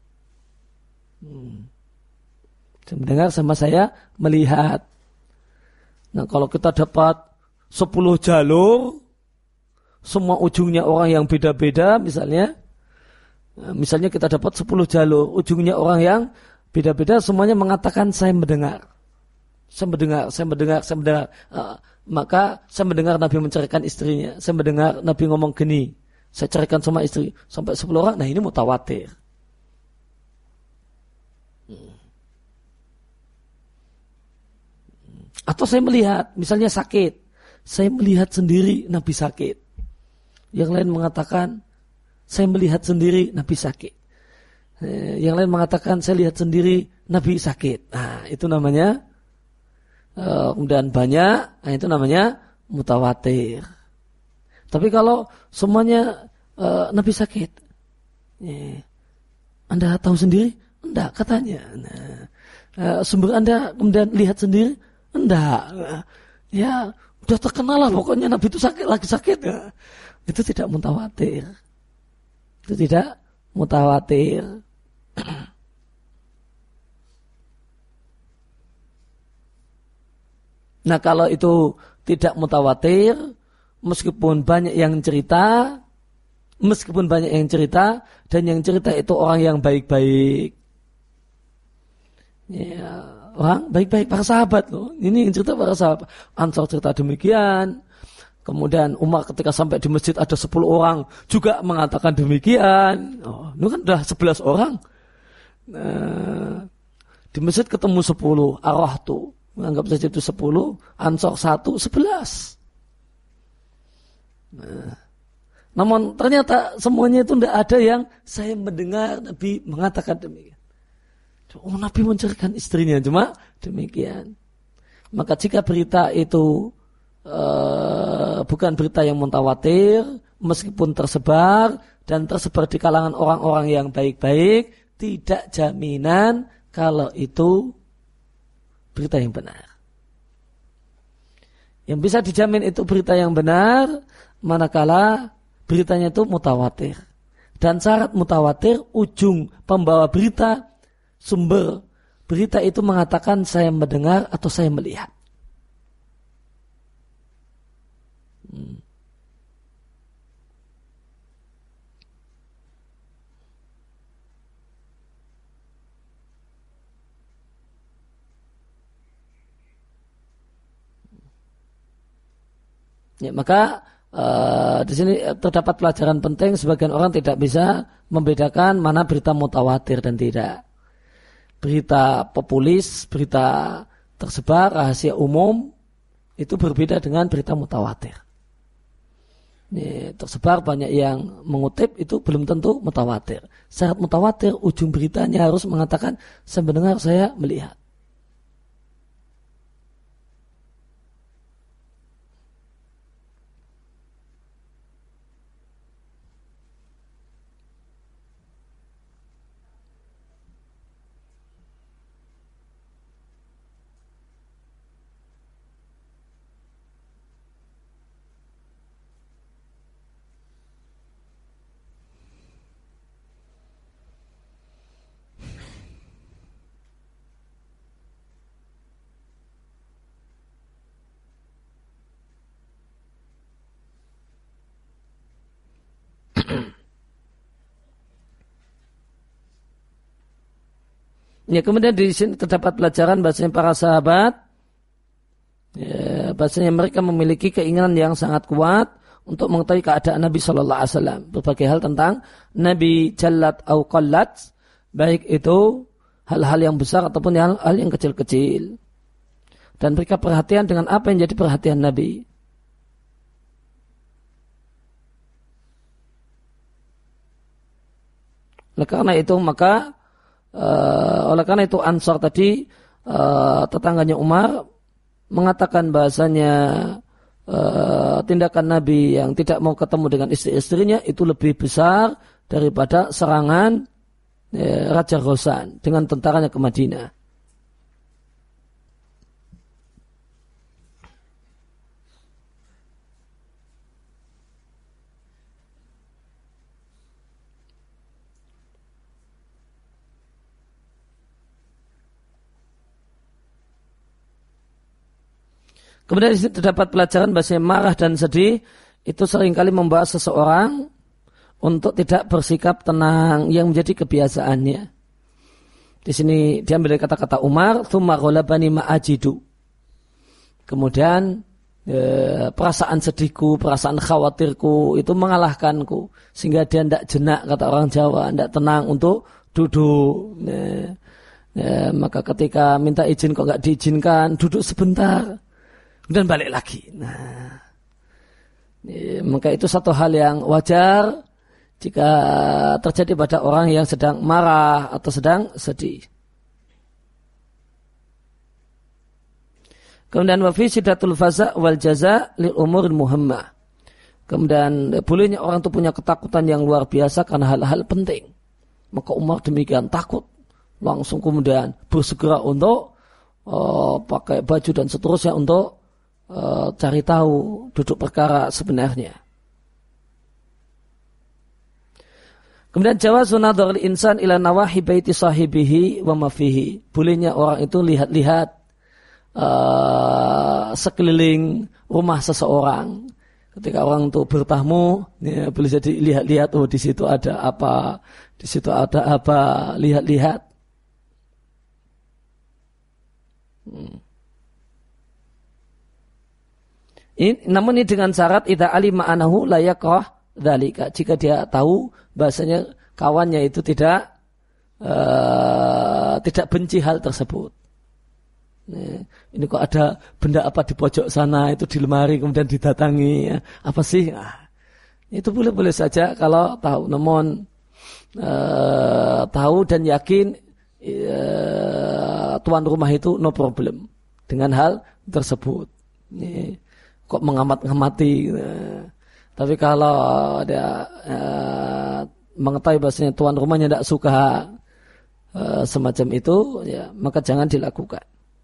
Hmm. Saya mendengar sama saya melihat. Nah, kalau kita dapat sepuluh jalur, semua ujungnya orang yang beda-beda, misalnya, misalnya kita dapat sepuluh jalur, ujungnya orang yang beda-beda, semuanya mengatakan saya mendengar. Saya mendengar, saya mendengar, saya mendengar. Uh, maka saya mendengar Nabi menceraikan istrinya. Saya mendengar Nabi ngomong gini, saya ceraikan sama istri. Sampai sepuluh orang, nah ini mutawatir. Atau saya melihat, misalnya sakit. Saya melihat sendiri Nabi sakit. Yang lain mengatakan, saya melihat sendiri Nabi sakit. Yang lain mengatakan, saya lihat sendiri Nabi sakit. Nah, itu namanya, uh, kemudian banyak, nah itu namanya mutawatir. Tapi kalau semuanya uh, Nabi sakit, ya, Anda tahu sendiri? Enggak, katanya. Nah, uh, sumber Anda kemudian lihat sendiri? Enggak. Ya, udah terkenal lah pokoknya Nabi itu sakit, lagi sakit. Ya. Itu tidak mutawatir. Itu tidak mutawatir. Nah, kalau itu tidak mutawatir, meskipun banyak yang cerita, meskipun banyak yang cerita, dan yang cerita itu orang yang baik-baik. Ya, orang baik-baik, para sahabat loh. Ini yang cerita para sahabat. Ansar cerita demikian. Kemudian Umar ketika sampai di masjid ada sepuluh orang juga mengatakan demikian. Oh, itu kan udah sebelas orang. Nah, di masjid ketemu sepuluh, arwah tuh. Menganggap saja itu sepuluh, Ansar satu, sebelas. Nah, namun ternyata semuanya itu tidak ada yang saya mendengar Nabi mengatakan demikian. Oh, Nabi menceraikan istrinya, cuma demikian. Maka jika berita itu uh, bukan berita yang mutawatir, meskipun tersebar dan tersebar di kalangan orang-orang yang baik-baik, tidak jaminan kalau itu berita yang benar. Yang bisa dijamin itu berita yang benar, manakala beritanya itu mutawatir. Dan syarat mutawatir, ujung pembawa berita, sumber berita itu mengatakan saya mendengar atau saya melihat. Hmm. Ya, maka uh, di sini terdapat pelajaran penting. Sebagian orang tidak bisa membedakan mana berita mutawatir dan tidak. Berita populis, berita tersebar, rahasia umum itu berbeda dengan berita mutawatir. Ini tersebar banyak yang mengutip itu belum tentu mutawatir. Syarat mutawatir ujung beritanya harus mengatakan saya mendengar, saya melihat. Ya, kemudian di sini terdapat pelajaran bahasanya para sahabat, ya, bahasanya mereka memiliki keinginan yang sangat kuat untuk mengetahui keadaan Nabi Shallallahu Alaihi Wasallam. Berbagai hal tentang Nabi jallat au qallat, baik itu hal-hal yang besar ataupun hal-hal yang kecil-kecil. Dan mereka perhatian dengan apa yang jadi perhatian Nabi. Oleh karena itu maka uh, oleh karena itu Ansar tadi uh, tetangganya Umar mengatakan bahasanya uh, tindakan Nabi yang tidak mau ketemu dengan istri-istrinya itu lebih besar daripada serangan uh, Raja Ghassan dengan tentaranya ke Madinah. Kemudian di sini terdapat pelajaran bahasa marah dan sedih itu seringkali membawa seseorang untuk tidak bersikap tenang yang menjadi kebiasaannya. Di sini diambil dari kata-kata Umar, "Tsumma ghalabani ma ajidu." Kemudian eh, perasaan sedihku, perasaan khawatirku itu mengalahkanku sehingga dia tidak jenak, kata orang Jawa, tidak tenang untuk duduk. Nah, ya, maka ketika minta izin kok nggak diizinkan, duduk sebentar. Dan balik lagi. Nah, ya, maka itu satu hal yang wajar jika terjadi pada orang yang sedang marah atau sedang sedih. Kemudian wa fi syiddatul faza' wal jaza' lil umuril muhammah. Kemudian bolehnya orang itu punya ketakutan yang luar biasa karena hal-hal penting. Maka Umar demikian takut, langsung kemudian bersegera untuk uh, pakai baju dan seterusnya untuk Uh, cari tahu duduk perkara sebenarnya. Kemudian jawazu nadharil insan ila nawahi baiti sahibihi wa ma fihi. Bolehnya orang itu lihat-lihat uh, sekeliling rumah seseorang. Ketika orang itu bertamu, ya, boleh jadi lihat-lihat, oh di situ ada apa, di situ ada apa, lihat-lihat. Hmm. Ini, namun ini dengan syarat idza alima anahu la yakrah dzalika. Jika dia tahu bahasanya kawannya itu tidak uh, tidak benci hal tersebut. Nah, ini kok ada benda apa di pojok sana itu di lemari kemudian didatangi, ya. Apa sih? Nah, itu boleh-boleh saja kalau tahu. Namun uh, tahu dan yakin uh, tuan rumah itu no problem dengan hal tersebut. Ini kok mengamat-ngamati. Nah, tapi kalau dia uh, mengetahui bahasanya tuan rumahnya tidak suka uh, semacam itu, ya maka jangan dilakukan.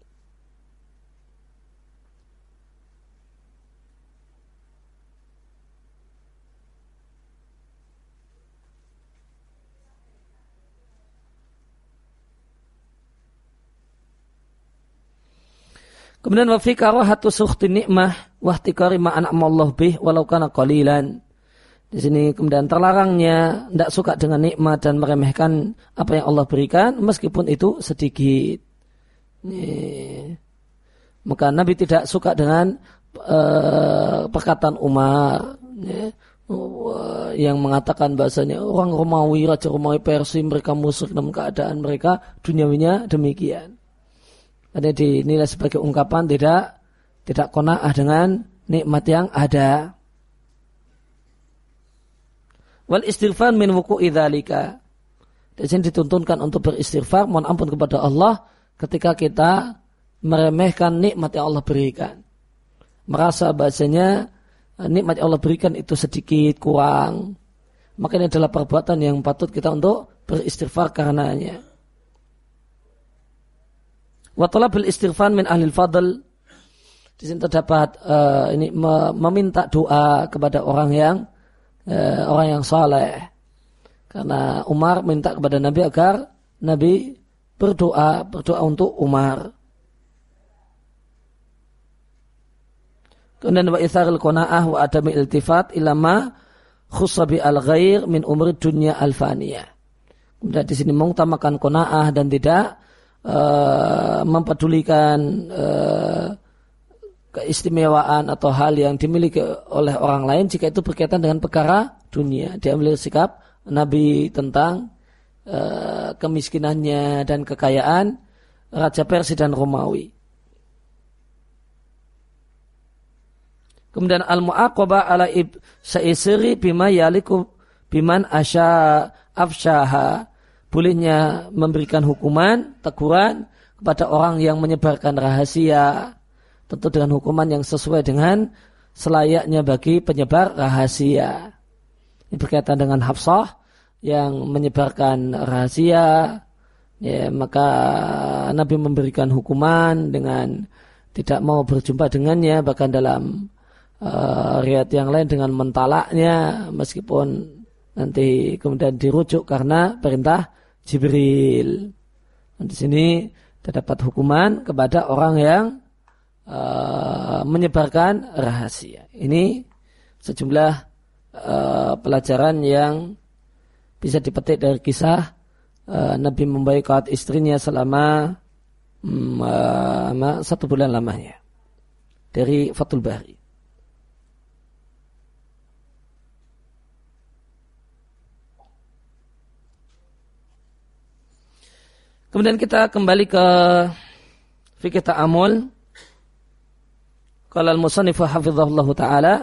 Kemudian wa fi karahatu sukhti nikmah wa ihtikari ma an'amallahu bih walau kana qalilan. Di sini kemudian terlarangnya tidak suka dengan nikmat dan meremehkan apa yang Allah berikan meskipun itu sedikit. Nih. Maka Nabi tidak suka dengan uh, perkataan Umar, ya, uh, yang mengatakan bahasanya orang Romawi, Raja Romawi Persia mereka musyrik dalam keadaan mereka duniawinya demikian. Ada dinilai sebagai ungkapan tidak tidak qanaah dengan nikmat yang ada. Wal istighfar min wuqu'i dzalika. Di sini dituntunkan untuk beristighfar, mohon ampun kepada Allah ketika kita meremehkan nikmat yang Allah berikan. Merasa bahasanya nikmat yang Allah berikan itu sedikit, kurang. Maka ini adalah perbuatan yang patut kita untuk beristighfar karenanya. Wa talabul istighfar min ahlil fadl. Di sini terdapat uh, ini meminta doa kepada orang yang uh, orang yang saleh. Karena Umar minta kepada Nabi agar Nabi berdoa berdoa untuk Umar. Kemudian wa itsaril qanaah wa adami iltifat ila ma khussa bi al-ghair min umri dunya al-faniyah. Kemudian di sini mengutamakan qanaah dan tidak Uh, mempedulikan uh, keistimewaan atau hal yang dimiliki oleh orang lain jika itu berkaitan dengan perkara dunia. Dia ambil sikap Nabi tentang uh, kemiskinannya dan kekayaan Raja Persia dan Romawi. Kemudian al-mu'aqabah ala ib sa'isri bima yaliku biman asya afsyaha, bolehnya memberikan hukuman, teguran kepada orang yang menyebarkan rahasia, tentu dengan hukuman yang sesuai dengan selayaknya bagi penyebar rahasia. Ini berkaitan dengan Hafsah yang menyebarkan rahasia, ya, maka Nabi memberikan hukuman dengan tidak mau berjumpa dengannya, bahkan dalam Uh, riwayat yang lain dengan mentalaknya, meskipun nanti kemudian dirujuk karena perintah Jibril. Dan di sini terdapat hukuman kepada orang yang uh, menyebarkan rahasia. Ini sejumlah uh, pelajaran yang bisa dipetik dari kisah uh, Nabi memboikot istrinya selama um, uh, satu bulan lamanya dari Fathul Bari. Kemudian kita kembali ke fikih ta'amul. Qala al-musannif hafizahullah ta'ala,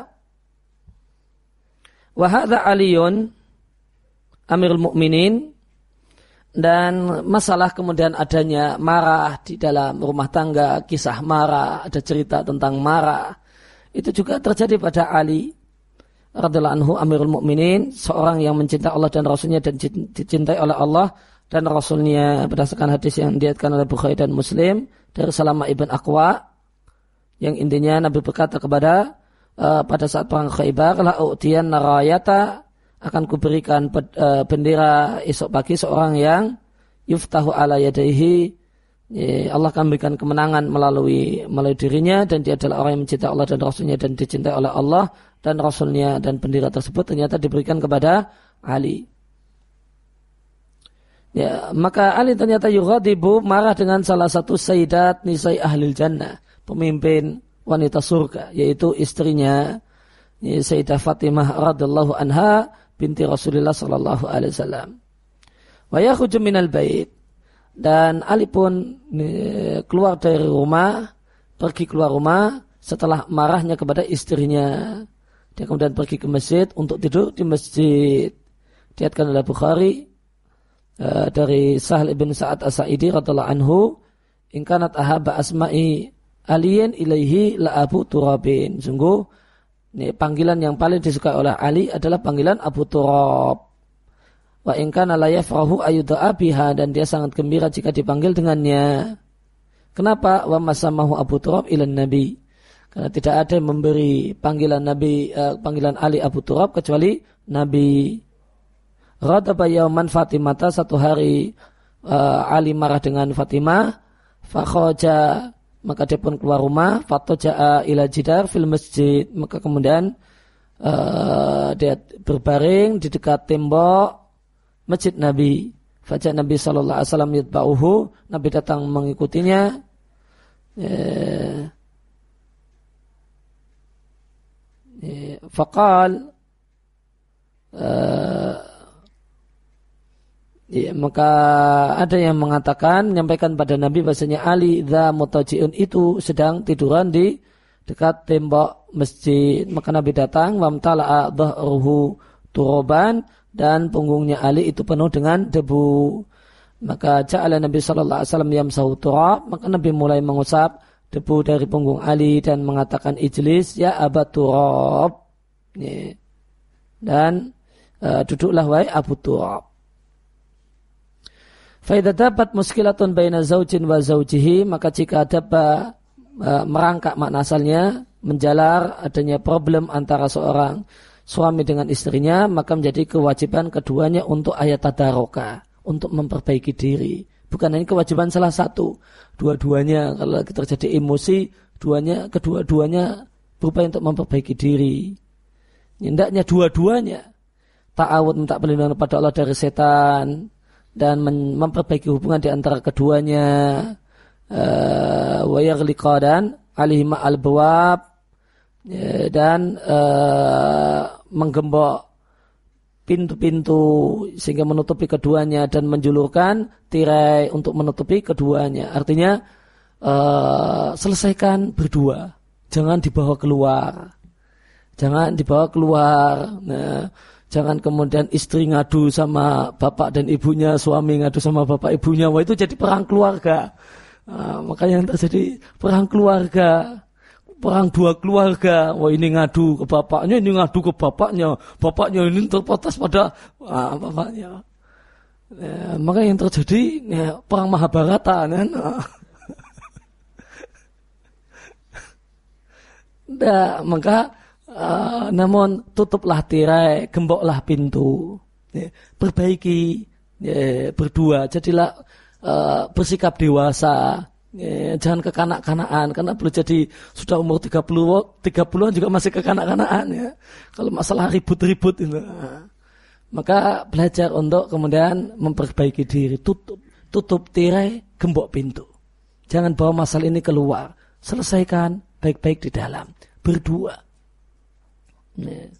wa hadza Aliyun Amirul Mukminin, dan masalah kemudian adanya marah di dalam rumah tangga, kisah marah, ada cerita tentang marah, itu juga terjadi pada Ali radhiyallahu anhu Amirul Mukminin, seorang yang mencintai Allah dan Rasulnya dan dicintai oleh Allah dan Rasulnya, berdasarkan hadis yang diriwayatkan oleh Bukhari dan Muslim dari Salamah ibn Aqwa, yang intinya Nabi berkata kepada uh, pada saat perang Khaybar, la u'tiyan narayata, akan kuberikan uh, bendera esok pagi seorang yang yuftahu ala yadaihi, ya, Allah akan memberikan kemenangan melalui melalui dirinya, dan dia adalah orang yang mencintai Allah dan Rasulnya dan dicintai oleh Allah dan Rasulnya, dan bendera tersebut ternyata diberikan kepada Ali. Ya, maka Ali ternyata yughadibu, marah dengan salah satu sayyidat nisai ahlil jannah, pemimpin wanita surga, yaitu istrinya, ya, Sayyidah Fatimah radhiyallahu anha binti Rasulullah sallallahu alaihi wasallam. Wa yakhruju minal bait, dan Ali pun ya, keluar dari rumah, pergi keluar rumah setelah marahnya kepada istrinya. Dia kemudian pergi ke masjid untuk tidur di masjid. Diriwayatkan oleh Bukhari Uh, dari Sahal ibn Sa'ad As-Sa'idi radhiyallahu anhu, in kanat ahabba asma'i aliyin ilaihi la Abu Turabin, sungguh ini panggilan yang paling disukai oleh Ali adalah panggilan Abu Turab. Wa in kana la yafrahu ayuda'a biha, dan dia sangat gembira jika dipanggil dengannya. Kenapa? Wa masamahu Abu Turab ilan Nabi, karena tidak ada yang memberi panggilan Nabi uh, panggilan Ali Abu Turab kecuali Nabi. Ghadaba yauman Fatimata, satu hari uh, Ali marah dengan Fatimah, fakhoja, maka dia pun keluar rumah, fatoja'a ila jidar fil masjid, maka kemudian uh, dia berbaring di dekat tembok masjid Nabi. Fajak Nabi sallallahu alaihi wasallam yatba'uhu, Nabi datang mengikutinya. Ya, ya, faqal uh, ya, maka ada yang mengatakan, menyampaikan pada Nabi bahasanya Ali dha mutaji'un, itu sedang tiduran di dekat tembok masjid. Maka Nabi datang, wamtala'a dhahruhu turoban, dan punggungnya Ali itu penuh dengan debu. Maka ja'ala Nabi sallallahu alaihi wasallam yamsahu turab, maka Nabi mulai mengusap debu dari punggung Ali dan mengatakan, ijlis ya Aba Turab, ya. Dan uh, duduklah wahai Abu Turab. Faidah dapat muskilatun baina zaujin wa zaujihi, maka jika ada uh, merangkak makna asalnya, menjalar adanya problem antara seorang suami dengan istrinya, maka menjadi kewajiban keduanya untuk ayat tadaroka, untuk memperbaiki diri. Bukan hanya kewajiban salah satu, dua-duanya. Kalau terjadi emosi, duanya, kedua-duanya berupaya untuk memperbaiki diri. Hendaknya dua-duanya ta'awud, minta perlindungan kepada Allah dari setan, dan memperbaiki hubungan di antara keduanya. Wa yaghliqa, dan alihima al-bawab, dan uh, menggembok pintu-pintu sehingga menutupi keduanya dan menjulurkan tirai untuk menutupi keduanya. Artinya uh, selesaikan berdua, jangan dibawa keluar, jangan dibawa keluar. Nah, jangan kemudian istri ngadu sama bapak dan ibunya, suami ngadu sama bapak ibunya. Wah, itu jadi perang keluarga. Uh, makanya yang terjadi perang keluarga. Perang dua keluarga, wah ini ngadu ke bapaknya, ini ngadu ke bapaknya, bapaknya ini terprotes pada ah, bapaknya. Ya, maka yang terjadi ya, perang Mahabharata, kan? Nah, maka uh, namun tutuplah tirai, gemboklah pintu, ya, perbaiki ya, berdua, jadilah uh, bersikap dewasa. Ya, jangan kekanak-kanakan, karena boleh jadi sudah umur tiga puluhan juga masih kekanak-kanakan ya. Kalau masalah ribut-ribut itu. Nah, maka belajar untuk kemudian memperbaiki diri, tutup tutup tirai, gembok pintu. Jangan bawa masalah ini keluar. Selesaikan baik-baik di dalam, berdua. Ya.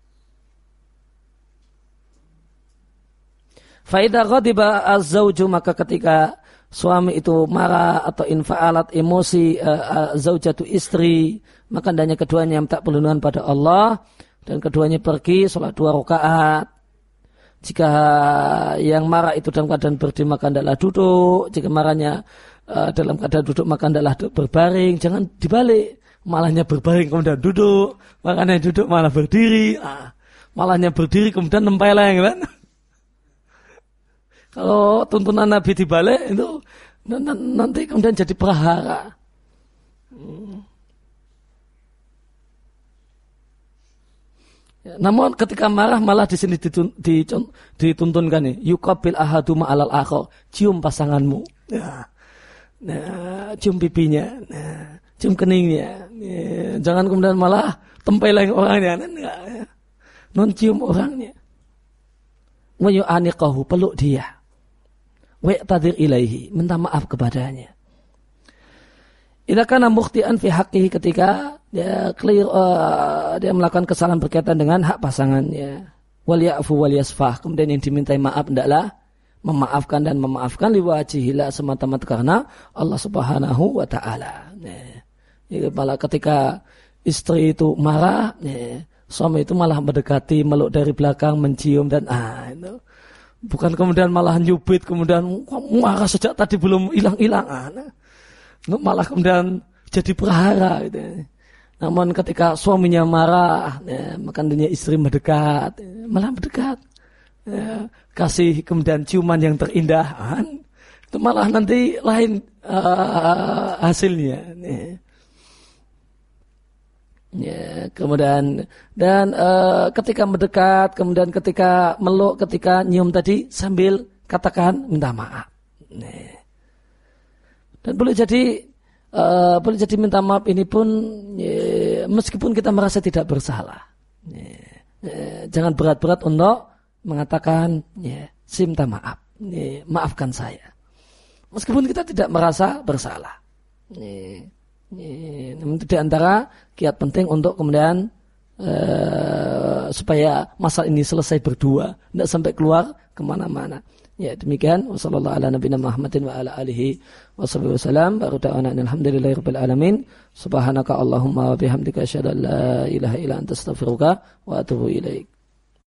Fa idza ghadiba az-zawju, maka ketika suami itu marah atau infa'alat emosi uh, uh, zaujatu istri, maka hendaknya keduanya minta perlindungan pada Allah dan keduanya pergi sholat dua rakaat. Jika yang marah itu dalam keadaan berdiri maka hendaklah duduk. Jika marahnya uh, dalam keadaan duduk maka hendaklah berbaring. Jangan dibalik, malahnya berbaring kemudian duduk, makanya duduk malah berdiri. Ah, malahnya berdiri kemudian nempeleng, kan? Kalau tuntunan Nabi dibalik itu nanti kemudian jadi prahara. Hmm. Ya, namun ketika marah malah di sini ditun, ditun, dituntunkan nih, yuqabil ahaduma alal akhar, cium pasanganmu. Ya. Nah, cium pipinya, nah, cium keningnya. Ya. Jangan kemudian malah tempeleng orangnya, enggak. Ya. Non cium orangnya. Wa yu'aniqahu, peluk dia. Wa'tadir ilaihi, minta maaf kepadanya. Idza kana mukhti'an fi haqqihi, ketika dia clear uh, dia melakukan kesalahan berkaitan dengan hak pasangannya. Wal ya'fu wal yasfah, kemudian yang dimintai maaf hendaklah memaafkan dan memaafkan liwajhillah, semata-mata karena Allah Subhanahu wa taala. Nah, ya, malah ketika istri itu marah, ya, suami itu malah mendekati, meluk dari belakang, mencium dan ah itu. Bukan kemudian malah nyubit, kemudian marah sejak tadi belum hilang-hilang. Nah, malah kemudian jadi perhara. Gitu. Namun ketika suaminya marah, ya, maka dia istri mendekat, ya, malah mendekat. Ya, kasih kemudian ciuman yang terindah. Kan? Itu malah nanti lain uh, hasilnya. Ya. Ya, kemudian dan uh, ketika mendekat, kemudian ketika meluk, ketika nyium tadi sambil katakan minta maaf. Nah. Dan boleh jadi uh, boleh jadi minta maaf ini pun ya, meskipun kita merasa tidak bersalah. Ya, ya, jangan berat-berat untuk mengatakan ya, si minta maaf, ya, maafkan saya. Meskipun kita tidak merasa bersalah. Ya. Itu di antara kiat penting untuk kemudian uh, supaya masalah ini selesai berdua, tidak sampai keluar kemana-mana. Ya demikian. Wassallallahu ala nabiyina Muhammadin wa ala alihi washabihi wasallam. Wa alhamdulillahirabbil alamin. Subhanaka Allahumma wa bihamdika asyhadu an la ilaha illa anta astaghfiruka wa atubu ilaik.